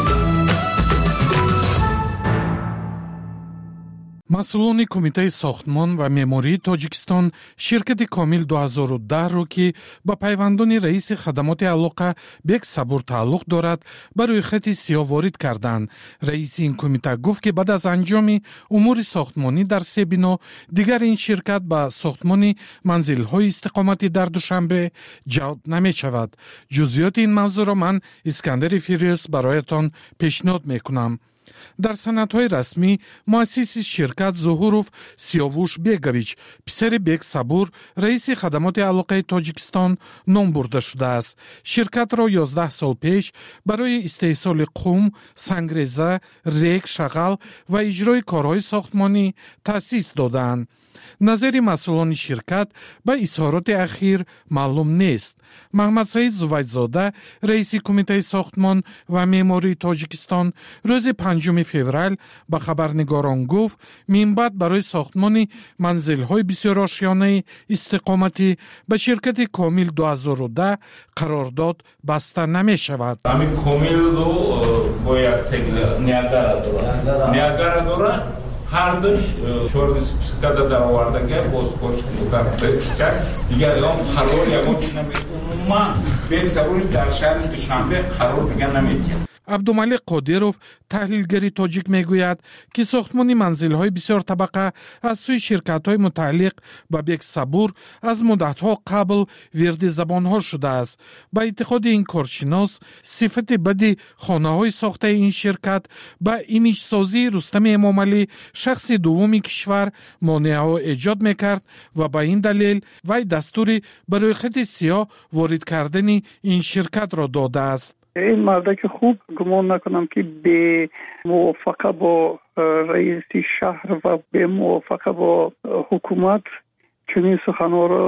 масъулони кумитаи сохтмон ва меъмории тоҷикистон ширкати комил ду ҳазору даҳ-ро ки ба пайвандони раиси хадамоти алоқа бек сабур тааллуқ дорад ба рӯйхати сиёҳ ворид карданд. раиси ин кумита гуфт ки баъд аз анҷоми умури сохтмонӣ дар се бино дигар ин ширкат ба сохтмони манзилҳои истиқоматӣ дар душанбе ҷалб намешавад. ҷузъиёти ин мавзӯъро ман искандари фирёз бароятон пешниҳод мекунам. дар санадҳои расмӣ муассиси ширкат зуҳуров сиёвуш бегович писари бек сабур раиси хадамоти алоқаи тоҷикистон ном бурда шудааст. ширкатро ёздаҳ сол пеш барои истеҳсоли қум, сангреза, рек, шағал ва иҷрои корҳои сохтмонӣ таъсис доданд. назари масъулони ширкат ба изҳороти ахир маълум нест. маҳмадсаид зувайдзода раиси кумитаи сохтмон ва меъмории тоҷикистон рӯзи панҷуми феврал ба хабарнигорон гуфт минбаъд барои сохтмони манзилҳои бисёрошиёнаи истиқоматӣ ба ширкати комил ду ҳазору даҳ қарордод баста намешавад. ҳамин комилро бояд ниягара дорад ниягара дорад ҳардуш чорди спискада дароварда гар бозпоч будан бесчак дигар он қарор ягон чи намед умуман бесаруш дар шаҳри душанбе қарор дига наметиҳад. абдумалик қодиров таҳлилгари тоҷик мегӯяд ки сохтмони манзилҳои бисёртабақа аз сӯи ширкатҳои мутааллиқ ба бек сабур аз муддатҳо қабл вирди забонҳо шудааст. ба эътиқоди ин коршинос сифати бади хонаҳои сохтаи ин ширкат ба имиҷсозии Рустами Эмомалӣ шахси дуввуми кишвар монеаҳо эҷод мекард ва ба ин далел вай дастури ба рӯйхати сиёҳ ворид кардани ин ширкатро додааст. این مردک خوب گمان نکنم که به موافقه با رئیس شهر و به موافقه با حکومت چنین سخنها را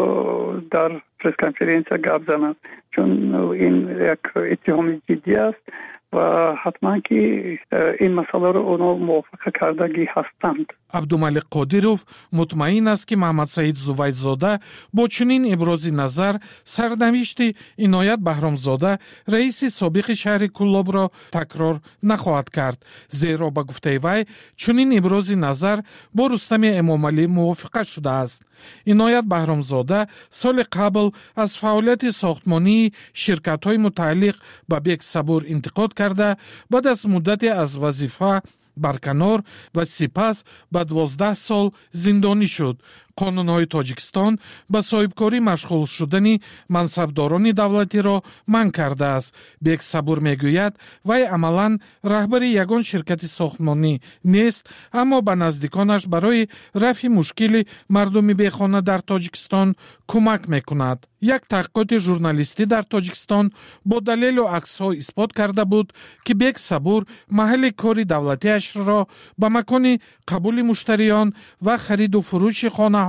در پرس کنفرانس گپ زنند، چون این یک اتهام جدی است و حتما که این مسئله را اونا موافقه کردگی هستند. абдумалик қодиров мутмаин аст ки маҳмадсаид зувайдзода бо чунин ибрози назар сарнавишти иноят баҳромзода раиси собиқи шаҳри куллобро такрор нахоҳад кард, зеро ба гуфтаи вай чунин ибрози назар бо Рустами Эмомалӣ мувофиқа шудааст. иноят баҳромзода соли қабл аз фаъолияти сохтмонии ширкатҳои мутааллиқ ба бек сабур интиқод карда баъд аз муддате аз вазифа барканор ва сипас ба дувоздаҳ сол зиндонӣ шуд. қонунҳои тоҷикистон ба соҳибкорӣ машғул шудани мансабдорони давлатиро манъ кардааст. бек сабур мегӯяд вай амалан раҳбари ягон ширкати сохтмонӣ нест, аммо ба наздиконаш барои рафъи мушкили мардуми бехона дар тоҷикистон кӯмак мекунад. як таҳқиқоти журналистӣ дар тоҷикистон бо далелу аксҳо исбот карда буд ки бек сабур маҳалли кори давлатиашро ба макони қабули муштариён ва хариду фурӯши хонаҳо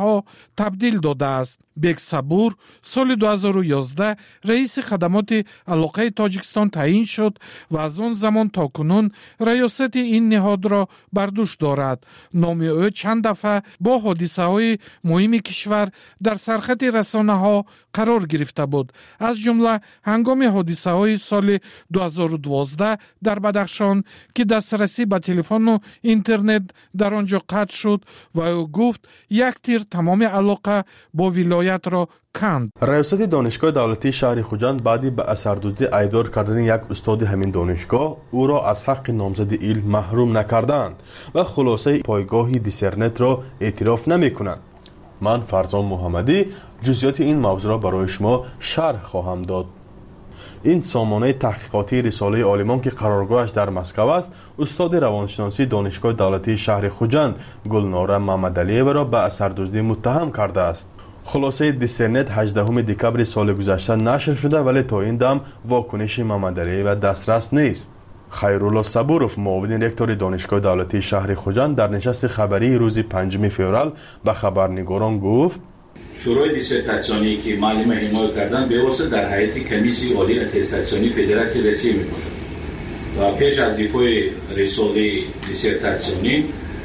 رسانه‌ها تبدیل داده است. بک صبور سال دو هزار و یازده رئیس خدمات علاقه تاجیکستان تعیین شد و از آن زمان تا کنون ریاست این نهاد را بر دوش دارد. نام او چند دفعه با حادثه های مهم کشور در سرخط رسانه ها قرار گرفته بود. از جمله هنگام حادثه های سال دو هزار و دوازده در بدخشان که دسترسی به تلفن و اینترنت در آنجا قطع شد و او گفت یک تیر تمام علاقه با ولایت را کند. ریاست دانشگاه دولتی شهر خوجند بعدی به اثردوزی ایدار کردن یک استاد همین دانشگاه او را از حق نامزدی علم محروم نکردند و خلاصه پایگاه دیسرنت را اعتراف نمی کنند. من فرزان محمدی جزئیات این موضوع را برای شما شرح خواهم داد. این سامانه تحقیقاتی رساله عالمان که قرارگاهش در مسکو است، استاد روانشناسی دانشگاه دولتی شهر خوجند گلناره محمدعلیوه را به اثردوزی متهم کرده است. خلاصه دیسرنت هجدهم دکبر سال گذشته نشر شده ولی تا این دم واکنش محمدعلیوه دسترس نیست. خیرالله صبورов معاون رکتور دانشگاه دولتی شهر خوجند در نشست خبری روز پنجم فوریه به خبرنگاران گفت شروع دیسرتاسیونی که معلم حمایت کردن به واسطه در هیئت کمیسی عالی اتستاسیونی فدراسیون روسیه می باشد و پیش از دفاع رساله دیسرتاسیونی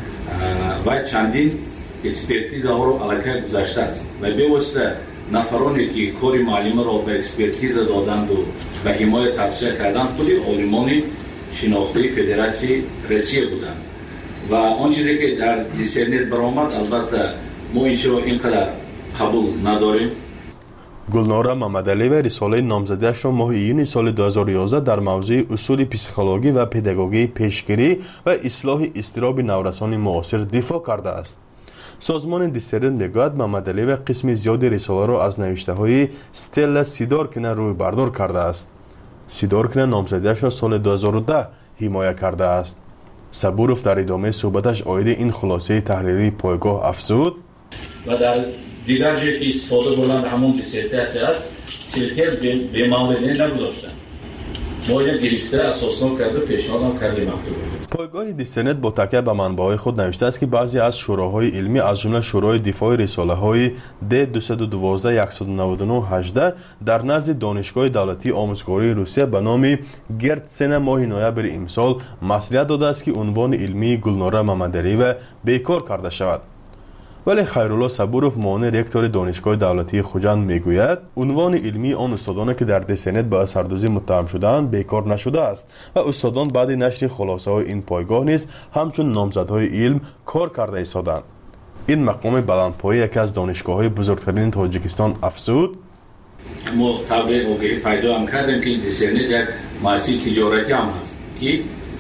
باید چندین اکسپرتیز ها رو علاقه گذاشته است و به واسطه نفرانی که کار معلم را به اکسپرتیز دادند و به حمایت توصیه کردند خود عالمان شناخته فدراسیون روسیه بودند و آن چیزی که در دیسرنت برآمد البته ما این رو اینقدر قبول نداریم. گلناره محمدعلیوه رساله نامزدیش را ماه ایون سال دو هزار و یازده در موضوع اصول پسیکولوژی و پداگوژی پیشگیری و اصلاح اضطراب نورسان معاصر دفاع کرده است. سازمان دیسرنت میگوید محمدعلیوه قسم زیادی رساله را از نوشته های استلا سیدورکین روی بردار کرده است. سیدورکین نامزدیش را سال دو هزار و ده حمایت کرده است. صبورov در ادامه صحبتش عاید این خلاصه تحریری پایگاه افزود و در دیگر جایی که استفاده بردن همون دیسرتاسیون است سیلکر به معامله نگذاشتن. ما اینو گرفته اساسنامه کرده پیشنهاد کردیم. پایگاه دیسرنت با تکیه به منبع‌های خود نوشته است که بعضی از شوراهای علمی از جمله شورای دفاع رساله‌های دی دویست و دوازده صد و نود و نه هجده در نزد دانشگاه دولتی آموزگاری روسیه به نام گرتسن ماه نوامبر امسال مصلحت داده است که عنوان علمی گلناره محمدعلیوه بیکار کرده شود. ولی خیرالله صبورov معاون رکتور دانشگاه دولتی خوجند میگوید عنوان علمی آن استادانی که در دیسرنت به اثردوزی متهم شدند بیکار نشده است و استادان بعد نشر خلاصه های این پایگاه نیز همچون نامزدهای علم کار کرده ایستادند. این مقام بلندپایه یکی از دانشگاه های بزرگترین تاجیکستان افزود ما طبع اوگهی پیدا هم کردیم که این دیسرنت یک مؤسسه تجارتی هم هست که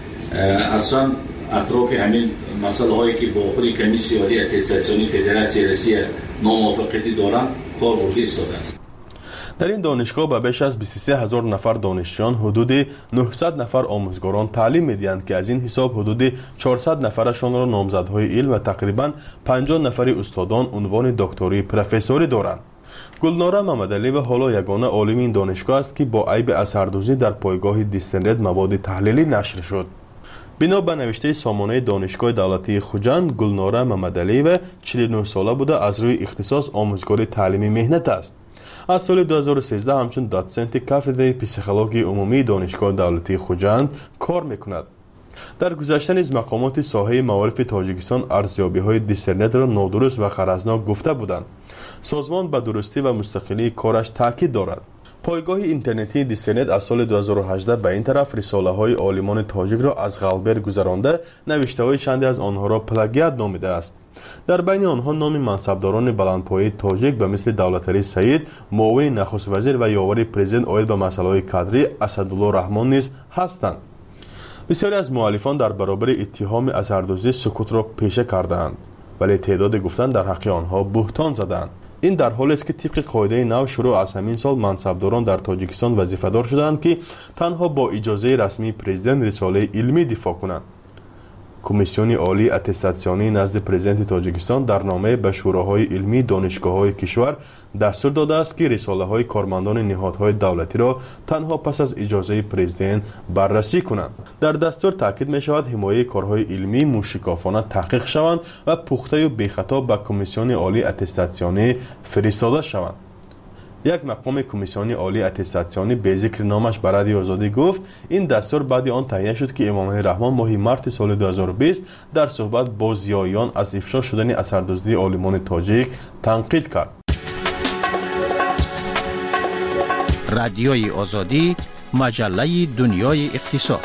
اصلا اطراف همین مسئله هایی که با خود کمیسی عالی اتستاسیونی فدراسیون روسیه ناموافقتی دارند کار برده ایستاده است. در این دانشگاه به بیش از بیست و سه هزار نفر دانشجویان حدود نهصد نفر آموزگاران تعلیم می‌دهند که از این حساب حدود چهارصد نفرشان را نامزدهای علم و تقریباً پنجاه نفر استادان عنوان دکتری پروفسوری دارند. گلناره محمدعلیوه حالا یگانه عالم این دانشگاه است که با عیب اثردوزی در پایگاه دیسرنت مواد تحلیلی نشر شد. بنا به نوشته سامانه دانشگاه دولتی خوجند گلناره محمدعلیوه چهل و نه ساله بوده از روی اختصاص آموزگاری تعلیمی مهنت است. از سال دو هزار و سیزده همچون داتسنت کافدره پسیکولوژی عمومی دانشگاه دولتی خوجند کار میکند. در گذشته نیز مقامات ساحه معارف تاجیکستان ارزیابی‌های دیسرنت را نادرست و غرضناک گفته بودند. سازمان به درستی و مستقلی کارش تاکید دارد. پایگاه اینترنتی دیسرنت از سال دو هزار و هجده به این طرف رساله های عالمان تاجیک را از قلبر گذرانده نوشته های چندی از آنها را پلاگیات نامیده است. در بین آنها نام منصبداران بلندپایه تاجیک به مثل دولتعلی سعید، معاون نخست وزیر و یاور پرزیدنت عاید به مسائل های کادری اسدالله رحمان نیز هستند. بسیاری از مؤلفان در برابر اتهام اثردوزی سکوت را پیشه کردند ولی تعداد گفتن در حق آنها بهتان زدند. این در حالی است که طبق قاعده نو شروع از همین سال منصبداران در تاجیکستان وظیفه‌دار شدند که تنها با اجازه رسمی پرزیدنت رساله علمی دفاع کنند. کمیسیون عالی اتستاسیونی نزد پرزیدنت تاجیکستان در نامه به شوراهای علمی دانشگاه‌های کشور دستور داده است که رساله‌های کارمندان نهادهای دولتی را تنها پس از اجازه پرزیدنت بررسی کنند. در دستور تاکید می‌شود حمایه کارهای علمی موشکافانه تحقیق شوند و پخته و بی‌خطا به کمیسیون عالی اتستاسیونی فرستاده شوند. یک مقام کمیسیون عالی اتستاسیونی به ذکر نامش به رادیو آزادی گفت این دستور بعد آن تعیین شد که امام رحمان ماه مارس سال دو هزار و بیست در صحبت با زیایان از افشا شدن اثردوزی عالمان تاجیک تنقید کرد. رادیوی آزادی، مجله دنیای اقتصاد.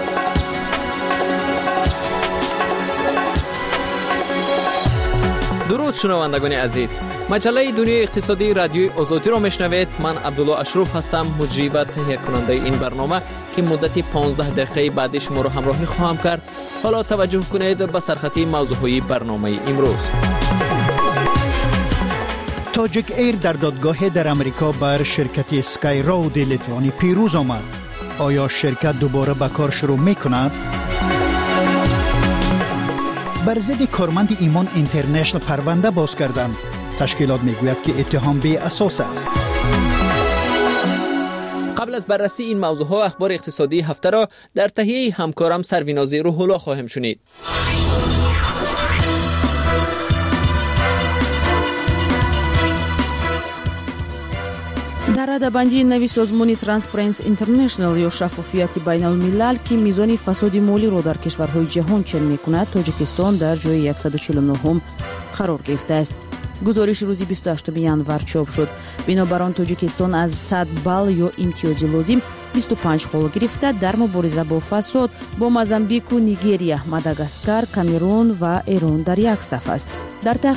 درود شنوندگان عزیز، مجله دنیای اقتصادی رادیوی آزادی را میشنوید. من عبدالله اشرف هستم، مجری و تهیه کننده این برنامه که مدت پانزده دقیقه بعد شما را همراهی خواهم کرد. حالا توجه کنید به سرخطی موضوعهای برنامه امروز. تاجیک ایر در دادگاه در امریکا بر شرکت اسکای رود لیتوانی پیروز آمد. آیا شرکت دوباره به کار شروع میکند؟ بر ضد کارمند ایمان اینترنشنال پرونده باز کردند. تشکیلات میگوید که اتهام بی اساس است. قبل از بررسی این موضوع ها اخبار اقتصادی هفته را در تهیه همکارم سرویناز روح‌الله خواهیم شنید. در ردبندی نوی سازمان ترانسپرنس اینترنشنال یا شفافیت بین الملل که میزان فساد مالی را در کشورهای جهان چنین میکند، تاجیکستان در جای صد و چهل و نه قرار گرفته است. گزارش روزی بیست و هشتم ینور چاپ شد. بنابر آن تاجیکستان از صد بال یا امتیاز لازم بیست و پنج خال گرفته در مبارزه با فساد با موزامبیک و نیگریا، ماداگاسکار، کامرون و ایران در یک صف است. در